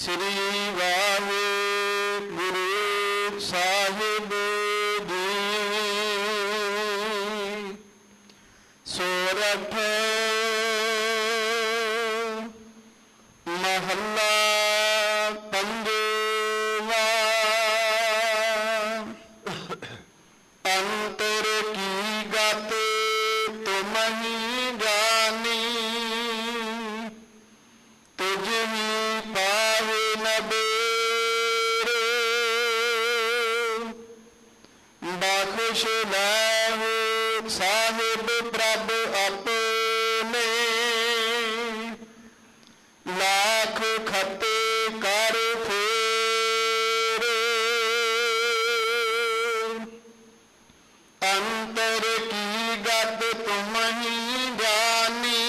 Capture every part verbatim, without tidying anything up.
श्री वाहिगुरु साहिब जी। सोरठ महला पंजवा। अंतर की गत तुम ही जानी, तुझ ही पावे न बेरे। बख्श लहो साहिब प्रभ अपने, लाख खते कर फेरे। अंतर की गत तुम ही जानी,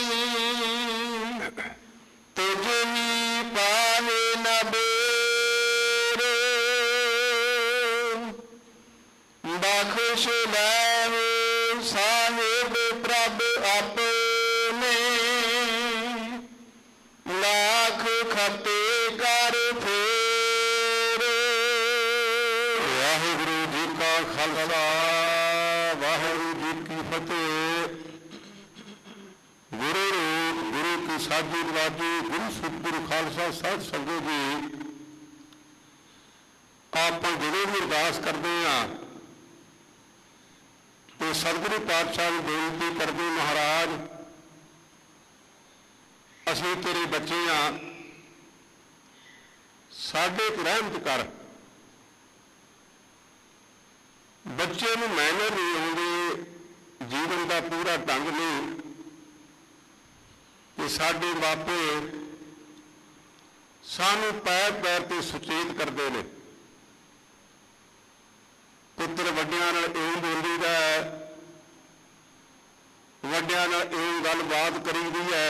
तुझ ही पावे न बेरे। बख्श लहो साहिब प्रभ अपने, लाख खते कर फेरे। वाहिगुरु जी का खालसा वाहिगुरु जी की फतेह। गुरु रूप गुरु की साजी नवाजी गुरु सतगुरु खालसा साध संगत जी, आप ਜਦੋਂ ਵੀ ਅਰਦਾਸ ਕਰਦੇ ਹਾਂ ਤੇ ਸਤਿਗੁਰੂ ਪਾਤਸ਼ਾਹ ਨੂੰ ਬੇਨਤੀ ਕਰਦੇ, ਮਹਾਰਾਜ ਅਸੀਂ ਤੇਰੇ ਬੱਚੇ ਹਾਂ, ਸਾਡੇ ਤੇ ਰਹਿਮਤ ਕਰ। ਬੱਚੇ ਨੂੰ ਮੈਨਰ ਨਹੀਂ ਆਉਂਦੇ, ਜੀਵਨ ਦਾ ਪੂਰਾ ਢੰਗ ਨਹੀਂ, ਤੇ ਸਾਡੇ ਮਾਪੇ ਸਾਨੂੰ ਪੈਰ ਪੈਰ ਤੇ ਸੁਚੇਤ ਕਰਦੇ ਨੇ। ਪੁੱਤਰ ਵੱਡਿਆਂ ਨਾਲ ਇਉਂ ਬੋਲੀਦਾ ਹੈ, ਵੱਡਿਆਂ ਨਾਲ ਇਉਂ ਗੱਲਬਾਤ ਕਰੀਦੀ ਹੈ।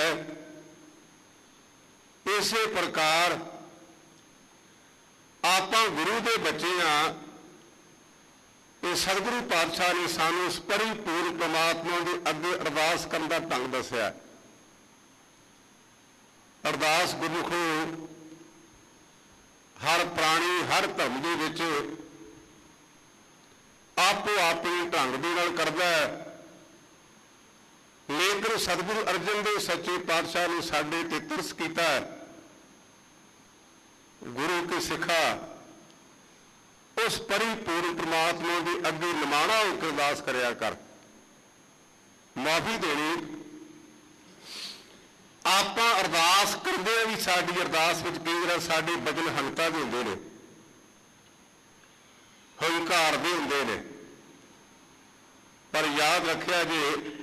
ਇਸੇ ਪ੍ਰਕਾਰ ਆਪਾਂ ਗੁਰੂ ਦੇ ਬੱਚੇ ਹਾਂ। ਇਹ ਸਤਿਗੁਰੂ ਪਾਤਸ਼ਾਹ ਨੇ ਸਾਨੂੰ ਉਸ ਪਰਿਪੂਰਨ ਪਰਮਾਤਮਾ ਦੇ ਅੱਗੇ ਅਰਦਾਸ ਕਰਨ ਦਾ ਢੰਗ ਦੱਸਿਆ। ਅਰਦਾਸ ਗੁਰਮੁਖੋ ਹਰ ਪ੍ਰਾਣੀ ਹਰ ਧਰਮ ਦੇ ਵਿੱਚ ਆਪੋ ਆਪਣੇ ਢੰਗ ਦੇ ਨਾਲ ਕਰਦਾ ਹੈ, ਲੇਕਿਨ ਸਤਿਗੁਰੂ ਅਰਜਨ ਦੇਵ ਸੱਚੇ ਪਾਤਸ਼ਾਹ ਨੇ ਸਾਡੇ ਤੇ ਤਰਸ ਕੀਤਾ। ਗੁਰੂ ਕੀ ਸਿੱਖਾ ਉਸ ਪਰਿਪੂਰਨ ਪ੍ਰਮਾਤਮਾ ਦੇ ਅੱਗੇ ਨਿਮਾਣਾ ਹੋ ਕੇ ਅਰਦਾਸ ਕਰਿਆ ਕਰ, ਮਾਫੀ ਦੇਣੀ। ਆਪਾਂ ਅਰਦਾਸ ਕਰਦੇ ਵੀ ਸਾਡੀ ਅਰਦਾਸ ਵਿੱਚ ਕਈ ਵਾਰ ਸਾਡੇ ਬਚਨ ਹੰਕਤਾ ਦੇ ਹੁੰਦੇ ਨੇ, ਹੰਕਾਰ ਦੇ ਹੁੰਦੇ ਨੇ, ਪਰ ਯਾਦ ਰੱਖਿਆ ਜੇ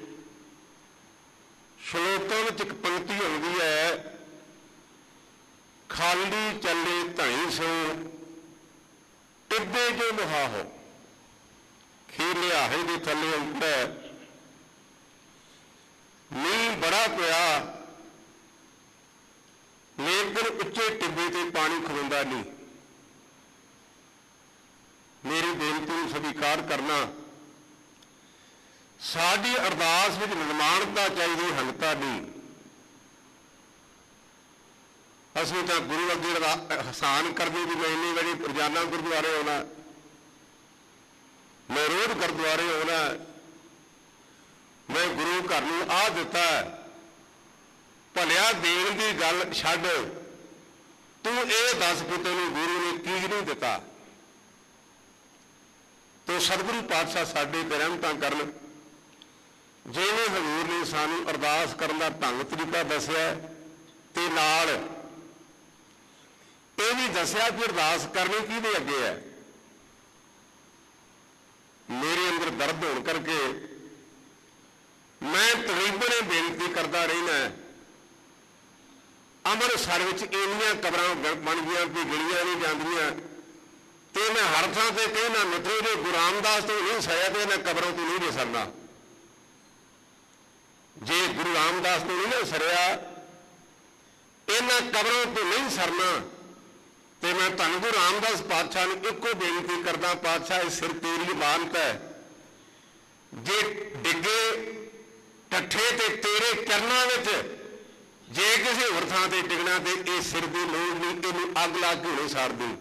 ਸ਼ਲੋਕਾਂ ਵਿੱਚ ਇੱਕ ਪੰਕਤੀ ਹੁੰਦੀ ਹੈ, ਖਾਲੀ ਚੱਲੇ ਧਣੀ ਸੋ ਟਿੱਬੇ ਜੋ ਮੁਹਾ ਹੋ। ਖੀਰ ਲਿਆਹੇ ਦੇ ਥੱਲੇ ਉੱਤੇ ਮੀਂਹ ਬੜਾ ਪਿਆ, ਲੇਕਿਨ ਉੱਚੇ ਟਿੱਬੇ ਤੇ ਪਾਣੀ ਖਲੋਂਦਾ ਨਹੀਂ। ਮੇਰੀ ਬੇਨਤੀ ਨੂੰ ਸਵੀਕਾਰ ਕਰਨਾ। ਸਾਡੀ ਅਰਦਾਸ ਵਿੱਚ ਨਿਰਮਾਣਤਾ ਚਾਹੀਦੀ, ਹੰਕਤਾ ਨਹੀਂ। ਅਸੀਂ ਤਾਂ ਗੁਰੂ ਅੱਗੇ ਅਹਿਸਾਨ ਕਰਦੇ ਵੀ ਮੈਂ ਇੰਨੀ ਵਾਰੀ ਰੋਜ਼ਾਨਾ ਗੁਰਦੁਆਰੇ ਆਉਣਾ, ਮੈਂ ਰੋਜ਼ ਗੁਰਦੁਆਰੇ ਆਉਣਾ, ਮੈਂ ਗੁਰੂ ਘਰ ਨੂੰ ਆਹ ਦਿੱਤਾ। ਭਲਿਆ ਦੇਣ ਦੀ ਗੱਲ ਛੱਡ, ਤੂੰ ਇਹ ਦੱਸ ਕਿ ਤੈਨੂੰ ਗੁਰੂ ਨੇ ਕੀ ਨਹੀਂ ਦਿੱਤਾ। ਤੋ ਸਤਿਗੁਰੂ ਪਾਤਸ਼ਾਹ ਸਾਡੇ ਤੇ ਰਹਿਮਤਾਂ ਕਰਨ। ਜਿਵੇਂ ਹਜ਼ੂਰ ਨੇ ਸਾਨੂੰ ਅਰਦਾਸ ਕਰਨ ਦਾ ਢੰਗ ਤਰੀਕਾ ਦੱਸਿਆ, ਤੇ ਨਾਲ ਇਹ ਵੀ ਦੱਸਿਆ ਕਿ ਅਰਦਾਸ ਕਰਨੀ ਕਿਹਦੇ ਅੱਗੇ ਹੈ। ਮੇਰੇ ਅੰਦਰ ਦਰਦ ਹੋਣ ਕਰਕੇ ਮੈਂ ਤਕਰੀਬਨ ਇਹ ਬੇਨਤੀ ਕਰਦਾ ਰਹਿਣਾ, ਅੰਮ੍ਰਿਤਸਰ ਵਿੱਚ ਇੰਨੀਆਂ ਕਬਰਾਂ ਬਣ ਗਈਆਂ ਕਿ ਗਿਣੀਆਂ ਨਹੀਂ ਜਾਂਦੀਆਂ, ਤੇ ਮੈਂ ਹਰ ਥਾਂ ਤੇ ਕਹਿਣਾ ਮਿੱਤਰੋ ਜੇ ਗੁਰੂ ਰਾਮਦਾਸ ਤੋਂ ਨਹੀਂ ਸਰਿਆ ਤੇ ਇਹਨਾਂ ਕਬਰਾਂ ਤੋਂ ਨਹੀਂ ਸਰਨਾ। ਜੇ ਗੁਰੂ ਰਾਮਦਾਸ ਤੋਂ ਨਹੀਂ ਨਾ ਸਰਿਆ, ਇਹਨਾਂ ਕਬਰਾਂ ਤੋਂ ਨਹੀਂ ਸਰਨਾ। ਤੇ ਮੈਂ ਧੰਨ ਗੁਰੂ ਰਾਮਦਾਸ ਪਾਤਸ਼ਾਹ ਨੂੰ ਇੱਕੋ ਬੇਨਤੀ ਕਰਦਾ, ਪਾਤਸ਼ਾਹ ਇਹ ਸਿਰ ਤੇਰੀ ਇਮਾਨਤ ਹੈ, ਜੇ ਡਿੱਗੇ ਟੱਠੇ ਤੇ ਤੇਰੇ ਚਰਨਾਂ ਵਿੱਚ जे किसी होर थां ते टिकना तो ये सिर की लोड़ नहीं, इनू अग ला के होने साड़ दी,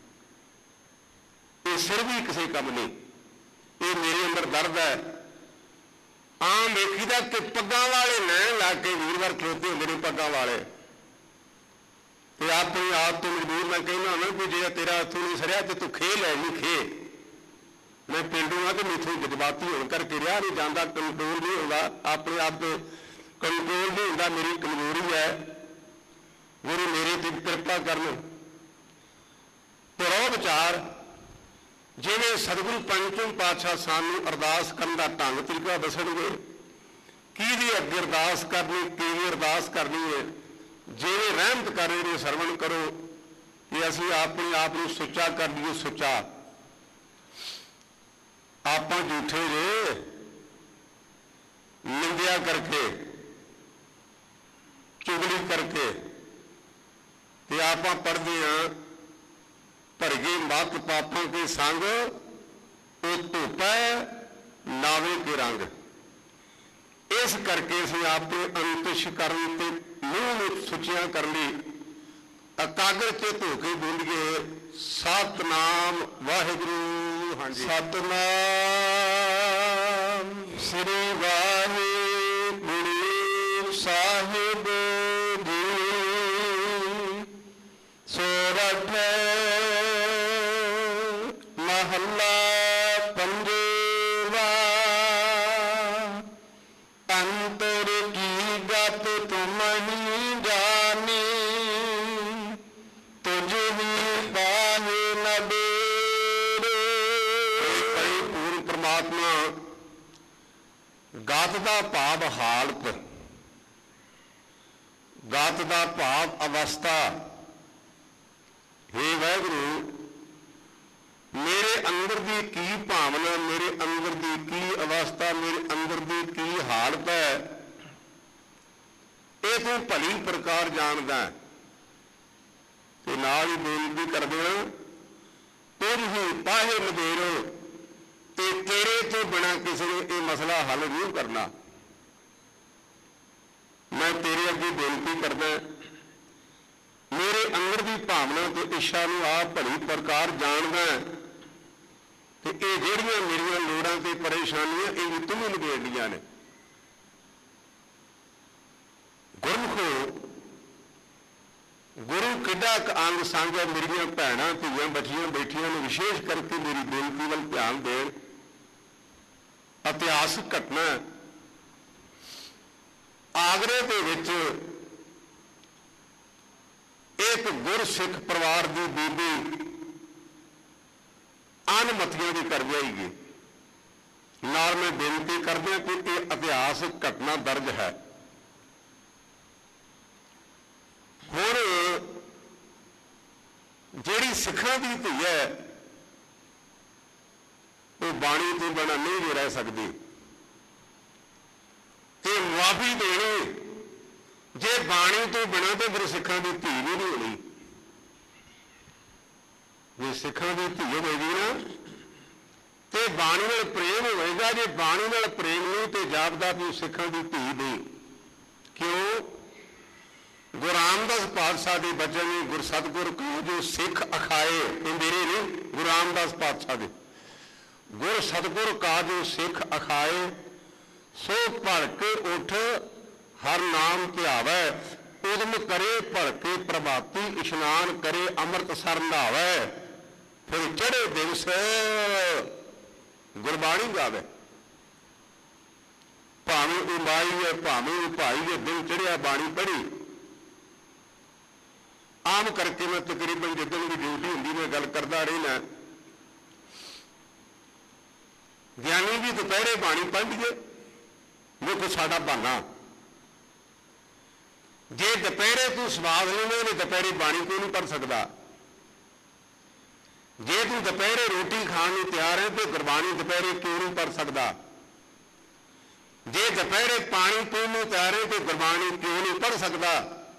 ये सिर भी किसी काम नहीं, ये मेरे अंदर दर्द है। आम वेखीदा कि पग्गां वाले लैन ला के वीरवार खलोते होंदे ने पग्गां वाले, तो अपनी आप तो मजबूर मैं कहना ना भी जे तेरा हथों नहीं सरिया तो तू खे लै नहीं खे। मैं पेंडू हाँ तो मैथों जज्बाती होने करके रहा नहीं जाता, कंट्रोल नहीं होगा अपने आप पे, कंट्रोल नहीं होता, मेरी कमजोरी है। गुरु मेरे ते कृपा करन। पुरो विचार जिवें सतगुरु पंचम पातशाह सानू अरदास करन दा ढंग तरीका दसणगे, किहदी अगे अरदास करनी, किवें अरदास करनी है। जिवें रहमत कर रहे ने सरवण करो कि असीं अपने आप नूं सुच्चा कर लईए, सुच्चा। आपां झूठे जे निंदिया करके, चुगली करके, ते आपां पढ़दे हां भरगे मत पापां के संग, ओ धुपै नावे के रंग। इस करके असीं अपने अंतश करन ते मूँह में सुचियां कर ली, एकाग्र चित हो के बोलिए सतनाम वाहिगुरू। हाँ जी, सतनाम श्री वाहिगुरू साहिब जी। सोरठ महला पंजेवा, अंतर की गत तुम ही जानी, तुझ ही पाहे नबेरे। परिपूर्ण परमात्मा गत का भाव हालत, गत का भाव अवस्था। हे वाहिगुरू मेरे अंदर की की भावना, मेरे अंदर की की अवस्था, मेरे अंदर की की हालत है, ये तू भली प्रकार जानदा है। ते नाल ही बेनती कर देना, तुझ ही पाहे नबेरो, ते तेरे तो बिना किसी ने यह मसला हल नहीं करना। मैं तेरे अगे बेनती करदा, मेरे अंदर की भावना तो इच्छा नूं आप भली प्रकार जानदा है, तो ये ਜਿਹੜੀਆਂ मेरिया लोड़ां ते परेशानियां ये भी तूं ही निबेड़नियां ने। गुरमुखो गुरु किड्डा क अंग संग है। मेरिया भैणां धीआं बच्चियां बैठियां ने, विशेष करके मेरी बेनती वल ध्यान देण। इतिहासक घटना आगरे दे विच एक गुरसिख परिवार की बीबी अनमतियों की कर जाएगी। नाल मैं बेनती करदा कि यह इतिहासक घटना दर्ज है। हुण जिहड़ी सिखां दी धी है वो बाणी तो बिना नहीं भी रह सकती, ते मुआफी देनी जे बाणी तो बिना तो फिर सिखां दी धी भी नहीं होनी। जे सिखां दी धी होगी ना तो बाणी नाल प्रेम होएगा, जे बाणी नाल प्रेम नहीं तो जापदा भी सिखां दी धी नहीं। क्यों? गुरु रामदास पातशाह के बचन ने, गुर सतगुर को जो सिख अखाए, ये मेरे नहीं, गुरु रामदास पातशाह के, गुर सतगुर का जो सिख अखाए, सो भड़के उठ हर नाम ध्यावै, उदम करे भड़के प्रभाती, इशनान करे अमृतसर नहावै, फिर चढ़े दिवस गुरबाणी गावे। भावें उमाई है, भावें उपाई है, दिन चढ़िया बाणी पढ़ी। आम करके मैं तकरीबन जिदन की ड्यूटी होंगी मैं गल करता रहना, ज्ञानी भी दोपहरे बाणी पढ़ लीए, देखो साडा बहाना। जे दोपहरे तू स्वाद लेने ने दोपहरे बाणी को नहीं पढ़ सकता, जे तू दोपहरे रोटी खाने तैयार है तो गुरबाणी दोपहरे क्यों नहीं पढ़ सकता, जे दोपहरे पानी पीने तैयार है तो गुरबाणी क्यों नहीं पढ़ सकता।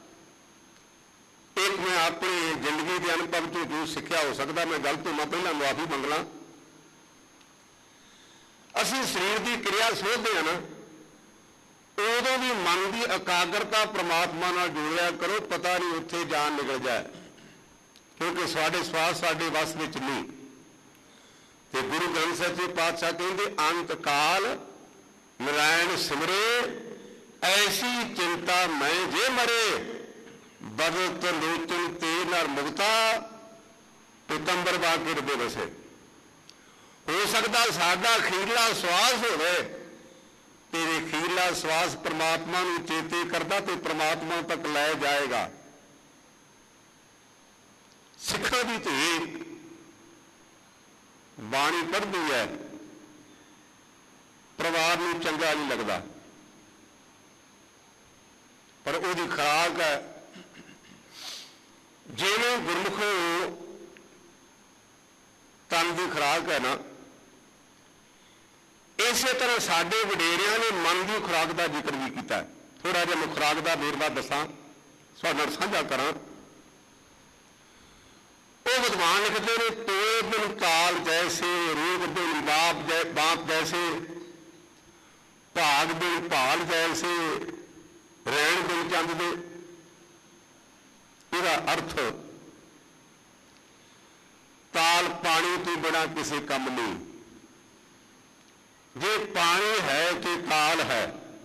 एक मैं अपनी जिंदगी के अनुभव तो जो सीखा हो सकता, मैं गल तो मैं पहला मुआफी मंगला। असी शरीर की क्रिया सोचते हैं ना, ਉਦੋਂ ਵੀ ਮਨ ਦੀ ਇਕਾਗਰਤਾ ਪ੍ਰਮਾਤਮਾ ਨਾਲ ਜੋੜਿਆ ਕਰੋ, ਪਤਾ ਨਹੀਂ ਉੱਥੇ ਜਾਨ ਨਿਕਲ ਜਾਏ, ਕਿਉਂਕਿ ਸਾਡੇ ਸਵਾਸ ਸਾਡੇ ਵੱਸ ਵਿੱਚ ਨਹੀਂ। ਤੇ ਗੁਰੂ ਗ੍ਰੰਥ ਸਾਹਿਬ ਜੀ ਪਾਤਸ਼ਾਹ ਕਹਿੰਦੇ ਅੰਤ ਕਾਲ ਨਾਰਾਇਣ ਸਿਮਰੇ, ਐਸੀ ਚਿੰਤਾ ਮੈਂ ਜੇ ਮਰੇ, ਬਦਤ ਲੋਚਨ ਤੇ ਨਰ ਮੁਕਤਾ, ਪਿਤੰਬਰ ਬਾਕਿਰ ਦੇ ਵਸੇ। ਹੋ ਸਕਦਾ ਸਾਡਾ ਅਖੀਰਲਾ ਸਵਾਸ ਹੋਵੇ, ਤੇ ਅਖੀਰਲਾ ਸਵਾਸ ਪ੍ਰਮਾਤਮਾ ਨੂੰ ਚੇਤੇ ਕਰਦਾ ਤੇ ਪ੍ਰਮਾਤਮਾ ਤੱਕ ਲੈ ਜਾਏਗਾ। ਸਿੱਖਾਂ ਦੀ ਧੀ ਬਾਣੀ ਪੜ੍ਹਦੀ ਹੈ, ਪਰਿਵਾਰ ਨੂੰ ਚੰਗਾ ਨਹੀਂ ਲੱਗਦਾ, ਪਰ ਉਹਦੀ ਖੁਰਾਕ ਹੈ ਜਿਵੇਂ ਗੁਰਮੁਖ ਤਨ ਦੀ ਖੁਰਾਕ ਹੈ ਨਾ, ਇਸੇ ਤਰ੍ਹਾਂ ਸਾਡੇ ਵਡੇਰਿਆਂ ਨੇ ਮਨ ਦੀ ਖੁਰਾਕ ਦਾ ਜ਼ਿਕਰ ਵੀ ਕੀਤਾ। ਥੋੜਾ ਜਿਹਾ ਮੈਂ ਖੁਰਾਕ ਦਾ ਵੇਰਵਾ ਦੱਸਾਂ, ਤੁਹਾਡੇ ਨਾਲ ਸਾਂਝਾ ਕਰਾਂ। ਉਹ ਵਿਦਵਾਨ ਲਿਖਦੇ ਨੇ, ਤੋਏ ਬਿਨ ਕਾਲ ਜੈਸੇ, ਰੂਪ ਬਿਨ ਬਾਪ ਜੈ ਬਾਪ ਜੈਸੇ, ਭਾਗ ਬਿਨ ਭਾਲ ਜੈਸੇ, ਰਹਿਣ ਬਿਨ ਚੰਦ ਦੇ। ਇਹਦਾ ਅਰਥ ਤਾਲ ਪਾਣੀ ਤੋਂ ਬਿਨਾਂ ਕਿਸੇ ਕੰਮ ਨਹੀਂ। ਜੇ ਪਾਣੀ ਹੈ ਤੇ ਤਾਲ ਹੈ।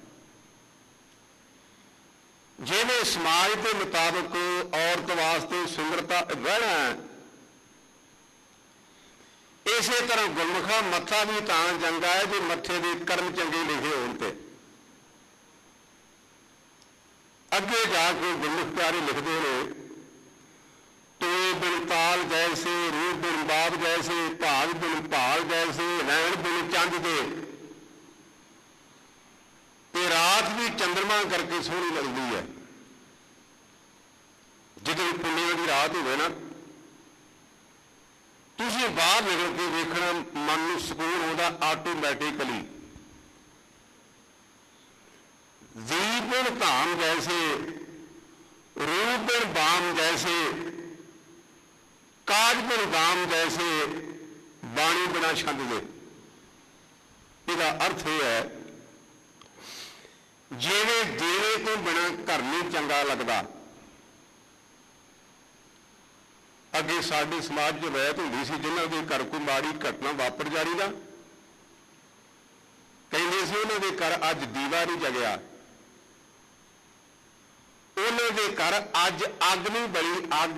ਜਿਵੇਂ ਸਮਾਜ ਦੇ ਮੁਤਾਬਕ ਔਰਤ ਵਾਸਤੇ ਸੁੰਦਰਤਾ ਗਹਿਣਾ, ਇਸੇ ਤਰ੍ਹਾਂ ਗੁਰਮੁਖਾ ਮੱਥਾ ਵੀ ਤਾਂ ਚੰਗਾ ਹੈ ਜੇ ਮੱਥੇ ਦੇ ਕਰਮ ਚੰਗੇ ਲਿਖੇ ਹੋਣ। ਤੇ ਅੱਗੇ ਜਾ ਕੇ ਗੁਰਮੁਖ ਪਿਆਰੇ ਲਿਖਦੇ ਨੇ, ਤੋਏ ਬਿਨ ਤਾਲ ਜੈਸੇ, ਰੂਪ ਬਿਨ ਬਾਪ ਜੈਸੇ, ਭਾਗ ਬਿਨ ਭਾਲ ਜੈਸੇ, ਰਹਿਣ ਬਿਨ ਚੰਦ ਦੇ। ਤੇ ਰਾਤ ਵੀ ਚੰਦਰਮਾ ਕਰਕੇ ਸੋਹਣੀ ਲੱਗਦੀ ਹੈ। ਜਦੋਂ ਪੁੰਨਿਆਂ ਦੀ ਰਾਤ ਹੋਵੇ ਨਾ, ਤੁਸੀਂ ਬਾਹਰ ਨਿਕਲ ਕੇ ਵੇਖਣਾ, ਮਨ ਨੂੰ ਸਕੂਨ ਆਉਂਦਾ ਆਟੋਮੈਟਿਕਲੀ। ਦੀਪ ਬਿਨ ਧਾਮ ਜੈਸੇ, ਰੂਪ ਬਿਨ ਬਾਮ ਜੈਸੇ, ਕਾਜ ਬਿਨ ਦਾਮ ਜੈਸੇ, ਬਾਣੀ ਬਿਨਾ ਛੰਦ ਦੇ। ਇਹਦਾ ਅਰਥ ਇਹ ਹੈ, ਜਿਵੇਂ ਦੇਵੇ ਤੋਂ ਬਿਨਾਂ ਘਰ ਨਹੀਂ ਚੰਗਾ ਲੱਗਦਾ। ਅੱਗੇ ਸਾਡੇ ਸਮਾਜ 'ਚ ਰਹਿਤ ਹੁੰਦੀ ਸੀ, ਜਿਨ੍ਹਾਂ ਦੇ ਘਰ ਕੋਈ ਮਾੜੀ ਘਟਨਾ ਵਾਪਰ ਜਾਣੀ ਦਾ, ਕਹਿੰਦੇ ਸੀ ਉਹਨਾਂ ਦੇ ਘਰ ਅੱਜ ਦੀਵਾ ਨਹੀਂ ਜਗਿਆ, ਉਹਨਾਂ ਦੇ ਘਰ ਅੱਜ ਅੱਗ ਨਹੀਂ ਬਲੀ, ਅੱਗ।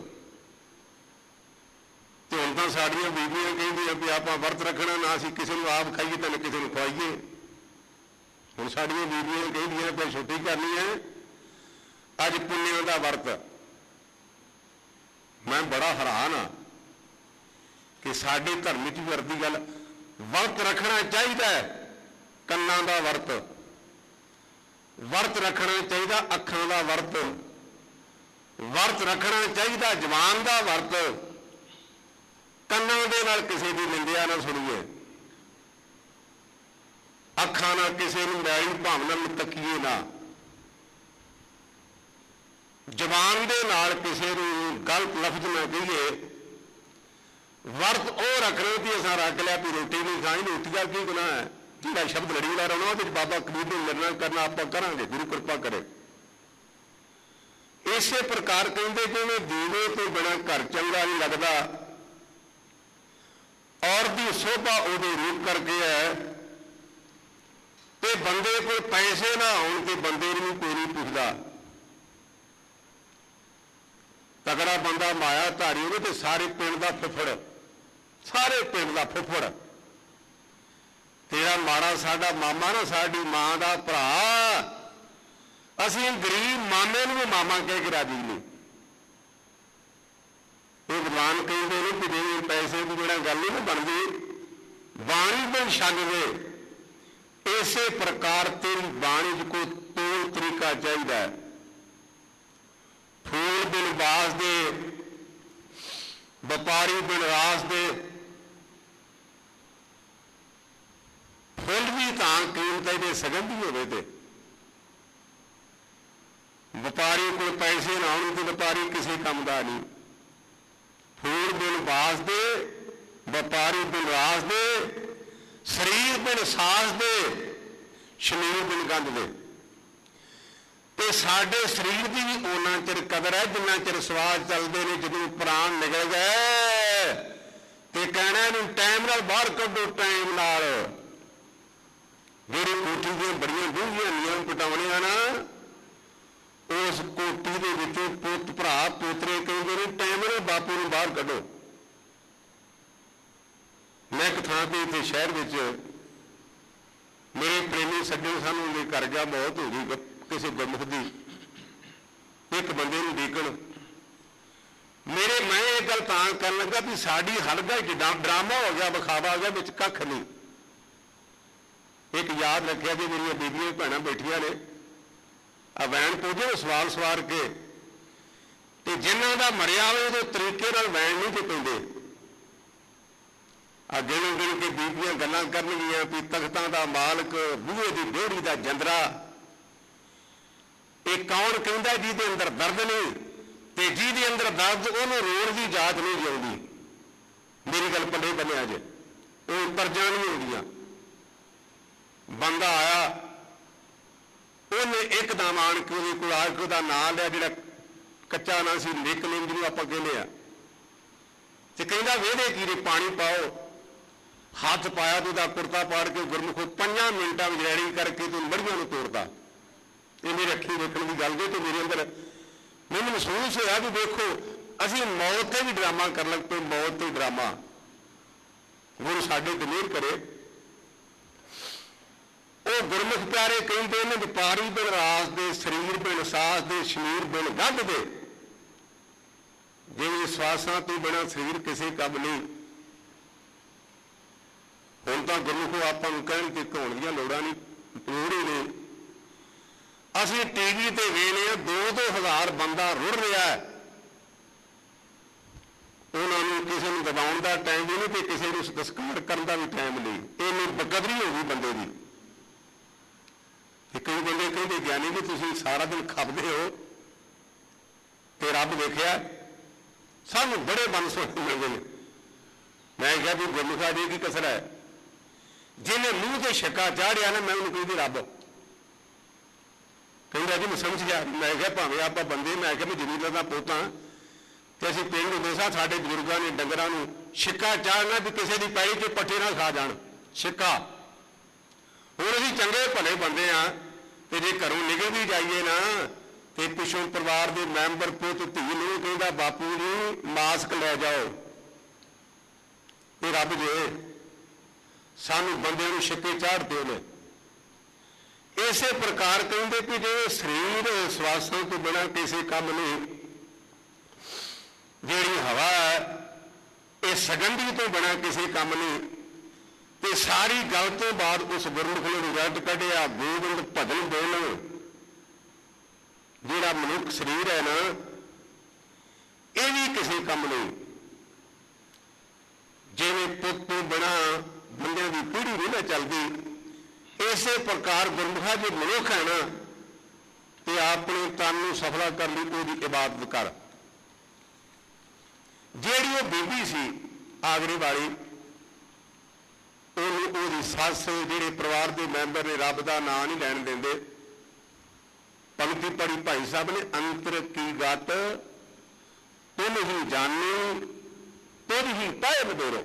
ਤੇ ਹੁਣ ਤਾਂ ਸਾਡੀਆਂ ਬੀਬੀਆਂ ਕਹਿੰਦੀਆਂ ਵੀ ਆਪਾਂ ਵਰਤ ਰੱਖਣਾ, ਨਾ ਅਸੀਂ ਕਿਸੇ ਨੂੰ ਆਪ ਖਾਈਏ ਤੇ ਨਾ ਕਿਸੇ ਨੂੰ ਖਵਾਈਏ। ਹੁਣ ਸਾਡੀਆਂ ਬੀਬੀਆਂ ਕਹਿੰਦੀਆਂ ਕੋਈ ਛੁੱਟੀ ਕਰਨੀ ਹੈ, ਅੱਜ ਪੁੰਨਿਆਂ ਦਾ ਵਰਤ। ਮੈਂ ਬੜਾ ਹੈਰਾਨ ਹਾਂ ਕਿ ਸਾਡੇ ਧਰਮ ਵਿੱਚ ਵੀ ਵਰਤੀ ਗੱਲ, ਵਰਤ ਰੱਖਣਾ ਚਾਹੀਦਾ ਹੈ, ਕੰਨਾਂ ਦਾ ਵਰਤ, ਵਰਤ ਰੱਖਣਾ ਚਾਹੀਦਾ ਅੱਖਾਂ ਦਾ ਵਰਤ, ਵਰਤ ਰੱਖਣਾ ਚਾਹੀਦਾ ਜ਼ੁਬਾਨ ਦਾ ਵਰਤ, ਕੰਨਾਂ ਦੇ ਨਾਲ ਕਿਸੇ ਦੀ ਨਿੰਦਿਆ ਨਾ ਸੁਣੀਏ, ਅੱਖਾਂ ਨਾਲ ਕਿਸੇ ਨੂੰ ਮੈਲੀ ਭਾਵਨਾ ਨੂੰ ਤੱਕੀਏ ਨਾ, ਜ਼ੁਬਾਨ ਦੇ ਨਾਲ ਕਿਸੇ ਨੂੰ ਗਲਤ ਲਫ਼ਜ਼ ਨਾ ਕਹੀਏ। ਵਰਤ ਉਹ ਰੱਖਣਾ ਵੀ ਅਸਾਂ ਰੱਖ ਲਿਆ ਵੀ ਰੋਟੀ ਨਹੀਂ ਖਾਣੀ, ਰੋਟੀ ਦਾ ਕੀ ਗੁਨਾਹ ਹੈ? ਜਿਹੜਾ ਸ਼ਬਦ ਲੜੀ ਲਾ ਰਹਾ ਉਹਦੇ ਬਾਬਾ ਕਬੀਰ ਨੂੰ ਮਿਲਣਾ ਕਰਨਾ ਆਪਾਂ ਕਰਾਂਗੇ, ਗੁਰੂ ਕਿਰਪਾ ਕਰੇ। ਇਸੇ ਪ੍ਰਕਾਰ ਕਹਿੰਦੇ ਜਿਵੇਂ ਦੀਵੇ ਤੋਂ ਬਿਨਾਂ ਘਰ ਚੰਗਾ ਨਹੀਂ ਲੱਗਦਾ, ਔਰਤ ਦੀ ਸੋਭਾ ਉਹਦੇ ਰੂਪ ਕਰਕੇ ਹੈ। ਤੇ ਬੰਦੇ ਕੋਲ ਪੈਸੇ ਨਾ ਹੋਣ ਤੇ ਬੰਦੇ ਨੂੰ ਕੋਈ ਨਹੀਂ ਪੁੱਛਦਾ। ਤਗੜਾ ਬੰਦਾ ਮਾਇਆ ਧਾਰੀ ਹੋਵੇ ਤੇ ਸਾਰੇ ਪਿੰਡ ਦਾ ਫੁੱਫੜ, ਸਾਰੇ ਪਿੰਡ ਦਾ ਫੁੱਫੜ। ਤੇਰਾ ਮਾੜਾ ਸਾਡਾ ਮਾਮਾ ਨਾ, ਸਾਡੀ ਮਾਂ ਦਾ ਭਰਾ, ਅਸੀਂ ਗਰੀਬ ਮਾਮੇ ਨੂੰ ਵੀ ਮਾਮਾ ਕਹਿ ਕੇ ਰਾਜੀ ਨਹੀਂ। ਇਹ ਵਿਦਵਾਨ ਕਹਿੰਦੇ ਨੇ ਕਿ ਜੇ ਪੈਸੇ ਦੀ ਜਿਹੜਾ ਗੱਲ ਨਹੀਂ ਨਾ ਬਣਦੀ, ਬਾਣੀ ਬਿਨ ਛੰਦ ਦੇ। ਇਸੇ ਪ੍ਰਕਾਰ ਤੇਰੀ ਬਾਣੀ 'ਚ ਕੋਈ ਤੋਲ ਤਰੀਕਾ ਚਾਹੀਦਾ ਹੈ। ਫੂਲ ਬਿਨ ਬਾਸ ਦੇ, ਵਪਾਰੀ ਬਿਨ ਰਾਸ ਦੇ। ਫੁੱਲ ਵੀ ਤਾਂ ਕੀਮਤ ਦੇ ਸਗੰਧੀ ਹੋਵੇ ਤੇ ਵਪਾਰੀ ਕੋਲ ਪੈਸੇ ਨਾ ਹੋਣ ਤੇ ਵਪਾਰੀ ਕਿਸੇ ਕੰਮ ਦਾ ਨਹੀਂ। ਫੂਲ ਬਿਨ ਬਾਸ ਦੇ, ਵਪਾਰੀ ਬਿਨ ਰਾਸ ਦੇ, ਸਰੀਰ ਬਿਨ ਸਾਸ ਦੇ, ਸ਼ਮੀਰ ਬਿਨ ਗੰਧ ਦੇ। ਤੇ ਸਾਡੇ ਸਰੀਰ ਦੀ ਵੀ ਉਹਨਾਂ ਚਿਰ ਕਦਰ ਹੈ ਜਿੰਨਾ ਚਿਰ ਸਵਾਸ ਚੱਲਦੇ ਨੇ। ਜਦੋਂ ਪ੍ਰਾਣ ਨਿਕਲ ਗਏ ਤੇ ਕਹਿਣਾ ਇਹਨੂੰ ਟਾਈਮ ਨਾਲ ਬਾਹਰ ਕੱਢੋ, ਟਾਈਮ ਨਾਲ। ਜਿਹੜੀ ਕੋਠੀ ਦੀਆਂ ਬੜੀਆਂ ਡੂੰਘੀਆਂ ਨੀਆਂ ਪਟਾਉਣੀਆਂ ਨਾ, ਉਸ ਕੋਠੀ ਦੇ ਵਿੱਚੋਂ ਪੁੱਤ ਭਰਾ ਪੋਤਰੇ ਕਹਿੰਦੇ ਨੇ ਟਾਈਮ ਨਾਲ ਬਾਪੂ ਨੂੰ ਬਾਹਰ ਕੱਢੋ। ਮੈਂ ਇੱਕ ਥਾਂ ਤੇ ਇੱਥੇ ਸ਼ਹਿਰ ਵਿੱਚ ਮੇਰੇ ਪ੍ਰੇਮੀ ਸੱਜਣ ਸਾਨੂੰ ਦੇ ਘਰ ਗਿਆ, ਬਹੁਤ ਹੋ ਗਈ ਕਿਸੇ ਗੁਰਮੁਖ ਦੀ, ਇੱਕ ਬੰਦੇ ਨੂੰ ਦੇਖਣ ਮੇਰੇ। ਮੈਂ ਇਹ ਗੱਲ ਤਾਂ ਕਰਨ ਲੱਗਾ ਵੀ ਸਾਡੀ ਹਲਕਾ ਜਿੱਦਾਂ ਡਰਾਮਾ ਹੋ ਗਿਆ, ਵਿਖਾਵਾ ਹੋ ਗਿਆ, ਵਿੱਚ ਕੱਖ ਨਹੀਂ। ਇੱਕ ਯਾਦ ਰੱਖਿਆ ਕਿ ਮੇਰੀਆਂ ਬੀਬੀਆਂ ਭੈਣਾਂ ਬੈਠੀਆਂ ਨੇ, ਆ ਵੈਣ ਪਹੁੰਚੇ ਨੇ ਸਵਾਲ ਸਵਾਰ ਕੇ, ਤੇ ਜਿਨ੍ਹਾਂ ਦਾ ਮਰਿਆ ਹੋਵੇ ਉਹਦੇ ਤਰੀਕੇ ਨਾਲ ਵੈਣ ਨਹੀਂ ਤੇ ਪੈਂਦੇ। ਆ ਗਿਣ ਗਿਣ ਕੇ ਬੀਬੀਆਂ ਗੱਲਾਂ ਕਰਨਗੀਆਂ ਵੀ ਤਖਤਾਂ ਦਾ ਮਾਲਕ, ਬੂਹੇ ਦੀ ਡੋੜੀ ਦਾ ਜੰਦਰਾ, ਇਹ ਕੌਣ ਕਹਿੰਦਾ ਜਿਹਦੇ ਅੰਦਰ ਦਰਦ ਨਹੀਂ, ਤੇ ਜਿਹਦੇ ਅੰਦਰ ਦਰਦ ਉਹਨੂੰ ਰੋਣ ਦੀ ਜਾਚ ਨਹੀਂ ਜਿਉਂਦੀ। ਮੇਰੀ ਗੱਲ ਪੱਲੇ ਬੰਨਿਆ ਜੇ, ਉਹ ਉੱਪਰ ਜਾਣੀਆਂ ਹੁੰਦੀਆਂ। ਬੰਦਾ ਆਇਆ, ਉਹਨੇ ਇੱਕਦਮ ਆਣ ਕੇ ਉਹਦੇ ਕੋਲ ਆ ਕੇ ਉਹਦਾ ਨਾਂ ਲਿਆ, ਜਿਹੜਾ ਕੱਚਾ ਨਾਂ ਸੀ, ਨਿਕਨੇਮ ਜਿਹਨੂੰ ਆਪਾਂ ਕਹਿੰਦੇ ਆ, ਤੇ ਕਹਿੰਦਾ ਵਿਹੜੇ ਕੀਰੇ ਪਾਣੀ ਪਾਓ। ਹੱਥ ਪਾਇਆ ਤੇ ਉਹਦਾ ਕੁਰਤਾ ਪਾੜ ਕੇ ਗੁਰਮੁਖੋ ਪੰਜਾਂ ਮਿੰਟਾਂ ਵਿੱਚ ਰੈਡੀ ਕਰਕੇ ਤੇ ਮੜੀਆਂ ਨੂੰ ਤੋੜਦਾ। ਇਹ ਮੇਰੀ ਅੱਖੀਂ ਦੇਖਣ ਦੀ ਗੱਲ ਜੇ, ਤੇ ਮੇਰੇ ਅੰਦਰ ਮੈਨੂੰ ਮਹਿਸੂਸ ਹੋਇਆ ਵੀ ਦੇਖੋ ਅਸੀਂ ਮੌਤ ਤੇ ਵੀ ਡਰਾਮਾ ਕਰਨ ਲੱਗ ਪਏ, ਮੌਤ ਤੇ ਡਰਾਮਾ। ਗੁਰੂ ਸਾਡੇ ਤੇ ਮਿਹਰ ਕਰੇ। ਉਹ ਗੁਰਮੁਖ ਪਿਆਰੇ ਕਹਿੰਦੇ ਨੇ ਵਪਾਰੀ ਬਿਨ ਰਾਸ ਦੇ, ਸਰੀਰ ਬਿਨ ਸਾਸ ਦੇ, ਸ਼ਮੀਰ ਬਿਨ ਗੱਧ ਦੇ। ਜਿਵੇਂ ਸਵਾਸਾਂ ਤੋਂ ਬਿਨਾਂ ਸਰੀਰ ਕਿਸੇ ਕੰਮ ਨਹੀਂ। ਹੁਣ ਤਾਂ ਗੁਰਮੁਖੋ ਆਪਾਂ ਨੂੰ ਕਹਿਣ ਤੇ ਘਾਉਣ ਦੀਆਂ ਲੋੜਾਂ ਨਹੀਂ, ਲੋੜ ਹੀ ਨਹੀਂ। ਅਸੀਂ ਟੀਵੀ ਤੇ ਵੇਖਦੇ ਹਾਂ ਦੋ ਦੋ ਹਜ਼ਾਰ ਬੰਦਾ ਰੁੜ ਰਿਹਾ ਹੈ, ਉਹਨਾਂ ਨੂੰ ਕਿਸੇ ਨੂੰ ਦਬਾਉਣ ਦਾ ਟਾਈਮ ਵੀ ਨਹੀਂ ਤੇ ਕਿਸੇ ਨੂੰ ਸਤਿਕਾਰ ਕਰਨ ਦਾ ਵੀ ਟਾਈਮ ਨਹੀਂ। ਇੰਨੀ ਬੇਕਦਰੀ ਹੋ ਗਈ ਬੰਦੇ ਦੀ। ਤੇ ਕਈ ਬੰਦੇ ਕਹਿੰਦੇ ਗਿਆਨੀ ਵੀ ਤੁਸੀਂ ਸਾਰਾ ਦਿਨ ਖਪਦੇ ਹੋ ਤੇ ਰੱਬ ਦੇਖਿਆ। ਸਾਨੂੰ ਬੜੇ ਮਨ ਸੁਣਨ ਮਿਲਦੇ ਨੇ। ਮੈਂ ਕਿਹਾ ਵੀ ਗੁਰਮੁਖਾ ਦੀ ਕੀ ਕਸਰ ਹੈ, ਜਿਹਨੇ ਮੂੰਹ ਤੇ ਛੱਕਾ ਚਾੜਿਆ ਨਾ, ਮੈਂ ਉਹਨੂੰ ਕਹਿੰਦੀ ਰੱਬ। ਕਹਿੰਦਾ ਜੀ ਮੈਂ ਸਮਝ ਗਿਆ। ਮੈਂ ਕਿਹਾ ਭਾਵੇਂ ਆਪਾਂ ਬੰਦੇ, ਮੈਂ ਕਿਹਾ ਮੈਂ ਜ਼ਮੀਨਾਂ ਦਾ ਪੋਤਾ ਤੇ ਅਸੀਂ ਪਿੰਡ ਹੁੰਦੇ ਸਾਂ, ਸਾਡੇ ਬਜ਼ੁਰਗਾਂ ਨੇ ਡੰਗਰਾਂ ਨੂੰ ਛਿੱਕਾ ਚਾੜਨਾ ਵੀ ਕਿਸੇ ਦੀ ਪੈਲੀ 'ਚ ਪੱਠੇ ਨਾ ਖਾ ਜਾਣ, ਛਿੱਕਾ। ਹੁਣ ਅਸੀਂ ਚੰਗੇ ਭਲੇ ਬੰਦੇ ਆ, ਤੇ ਜੇ ਘਰੋਂ ਨਿਕਲ ਵੀ ਜਾਈਏ ਨਾ ਤੇ ਪਿੱਛੋਂ ਪਰਿਵਾਰ ਦੇ ਮੈਂਬਰ ਪੁੱਤ ਧੀ ਨੂੰ ਕਹਿੰਦਾ ਬਾਪੂ ਜੀ ਮਾਸਕ ਲੈ ਜਾਓ। ਇਹ ਰੱਬ ਜੇ ਸਾਨੂੰ ਬੰਦਿਆਂ ਨੂੰ ਛਿੱਕੇ ਚਾੜਦੇ ਨੇ। ਇਸੇ ਪ੍ਰਕਾਰ ਕਹਿੰਦੇ ਕਿ ਜੇ ਸਰੀਰ ਸਵਾਸਾਂ ਤੋਂ ਬਿਨਾਂ ਕਿਸੇ ਕੰਮ ਨਹੀਂ, ਜਿਹੜੀ ਹਵਾ ਹੈ ਇਹ ਸਗੰਧੀ ਤੋਂ ਬਿਨਾਂ ਕਿਸੇ ਕੰਮ ਨਹੀਂ। ਤੇ ਸਾਰੀ ਗੱਲ ਤੋਂ ਬਾਅਦ ਉਸ ਗੁਰਮੁਖ ਨੇ ਰਿਜ਼ਲਟ ਕੱਢਿਆ, ਗੋਬਿੰਦ ਭਜਨ ਬੋਲਣ। ਜਿਹੜਾ ਮਨੁੱਖ ਸਰੀਰ ਹੈ ਨਾ, ਇਹ ਵੀ ਕਿਸੇ ਕੰਮ ਨਹੀਂ। ਜਿਵੇਂ ਪੁੱਤ ਤੋਂ ਬਿਨਾਂ ਬੰਦਿਆਂ ਦੀ ਪੀੜ੍ਹੀ ਨਹੀਂ ਨਾ ਚੱਲਦੀ, ਇਸੇ ਪ੍ਰਕਾਰ ਗੁਰਮੁਖਾ ਜੇ ਮਨੁੱਖ ਹੈ ਨਾ, ਤੇ ਆਪਣੇ ਤਨ ਨੂੰ ਸਫਲਾ ਕਰਨ ਲਈ ਉਹਦੀ ਇਬਾਦਤ ਕਰ। ਜਿਹੜੀ ਉਹ ਬੀਬੀ ਸੀ ਆਗਰੇ ਵਾਲੀ, ਉਹਨੂੰ ਉਹਦੀ ਸੱਸ, ਜਿਹੜੇ ਪਰਿਵਾਰ ਦੇ ਮੈਂਬਰ ਨੇ ਰੱਬ ਦਾ ਨਾਂ ਨਹੀਂ ਲੈਣ ਦਿੰਦੇ। ਪੰਕਤੀ ਪੜੀ ਭਾਈ ਸਾਹਿਬ ਨੇ, ਅੰਤਰ ਕੀ ਗਤ ਤੁਮ ਹੀ ਜਾਣੋ, ਤੁਧ ਹੀ ਪਾਏ ਬਦੇਰੋ।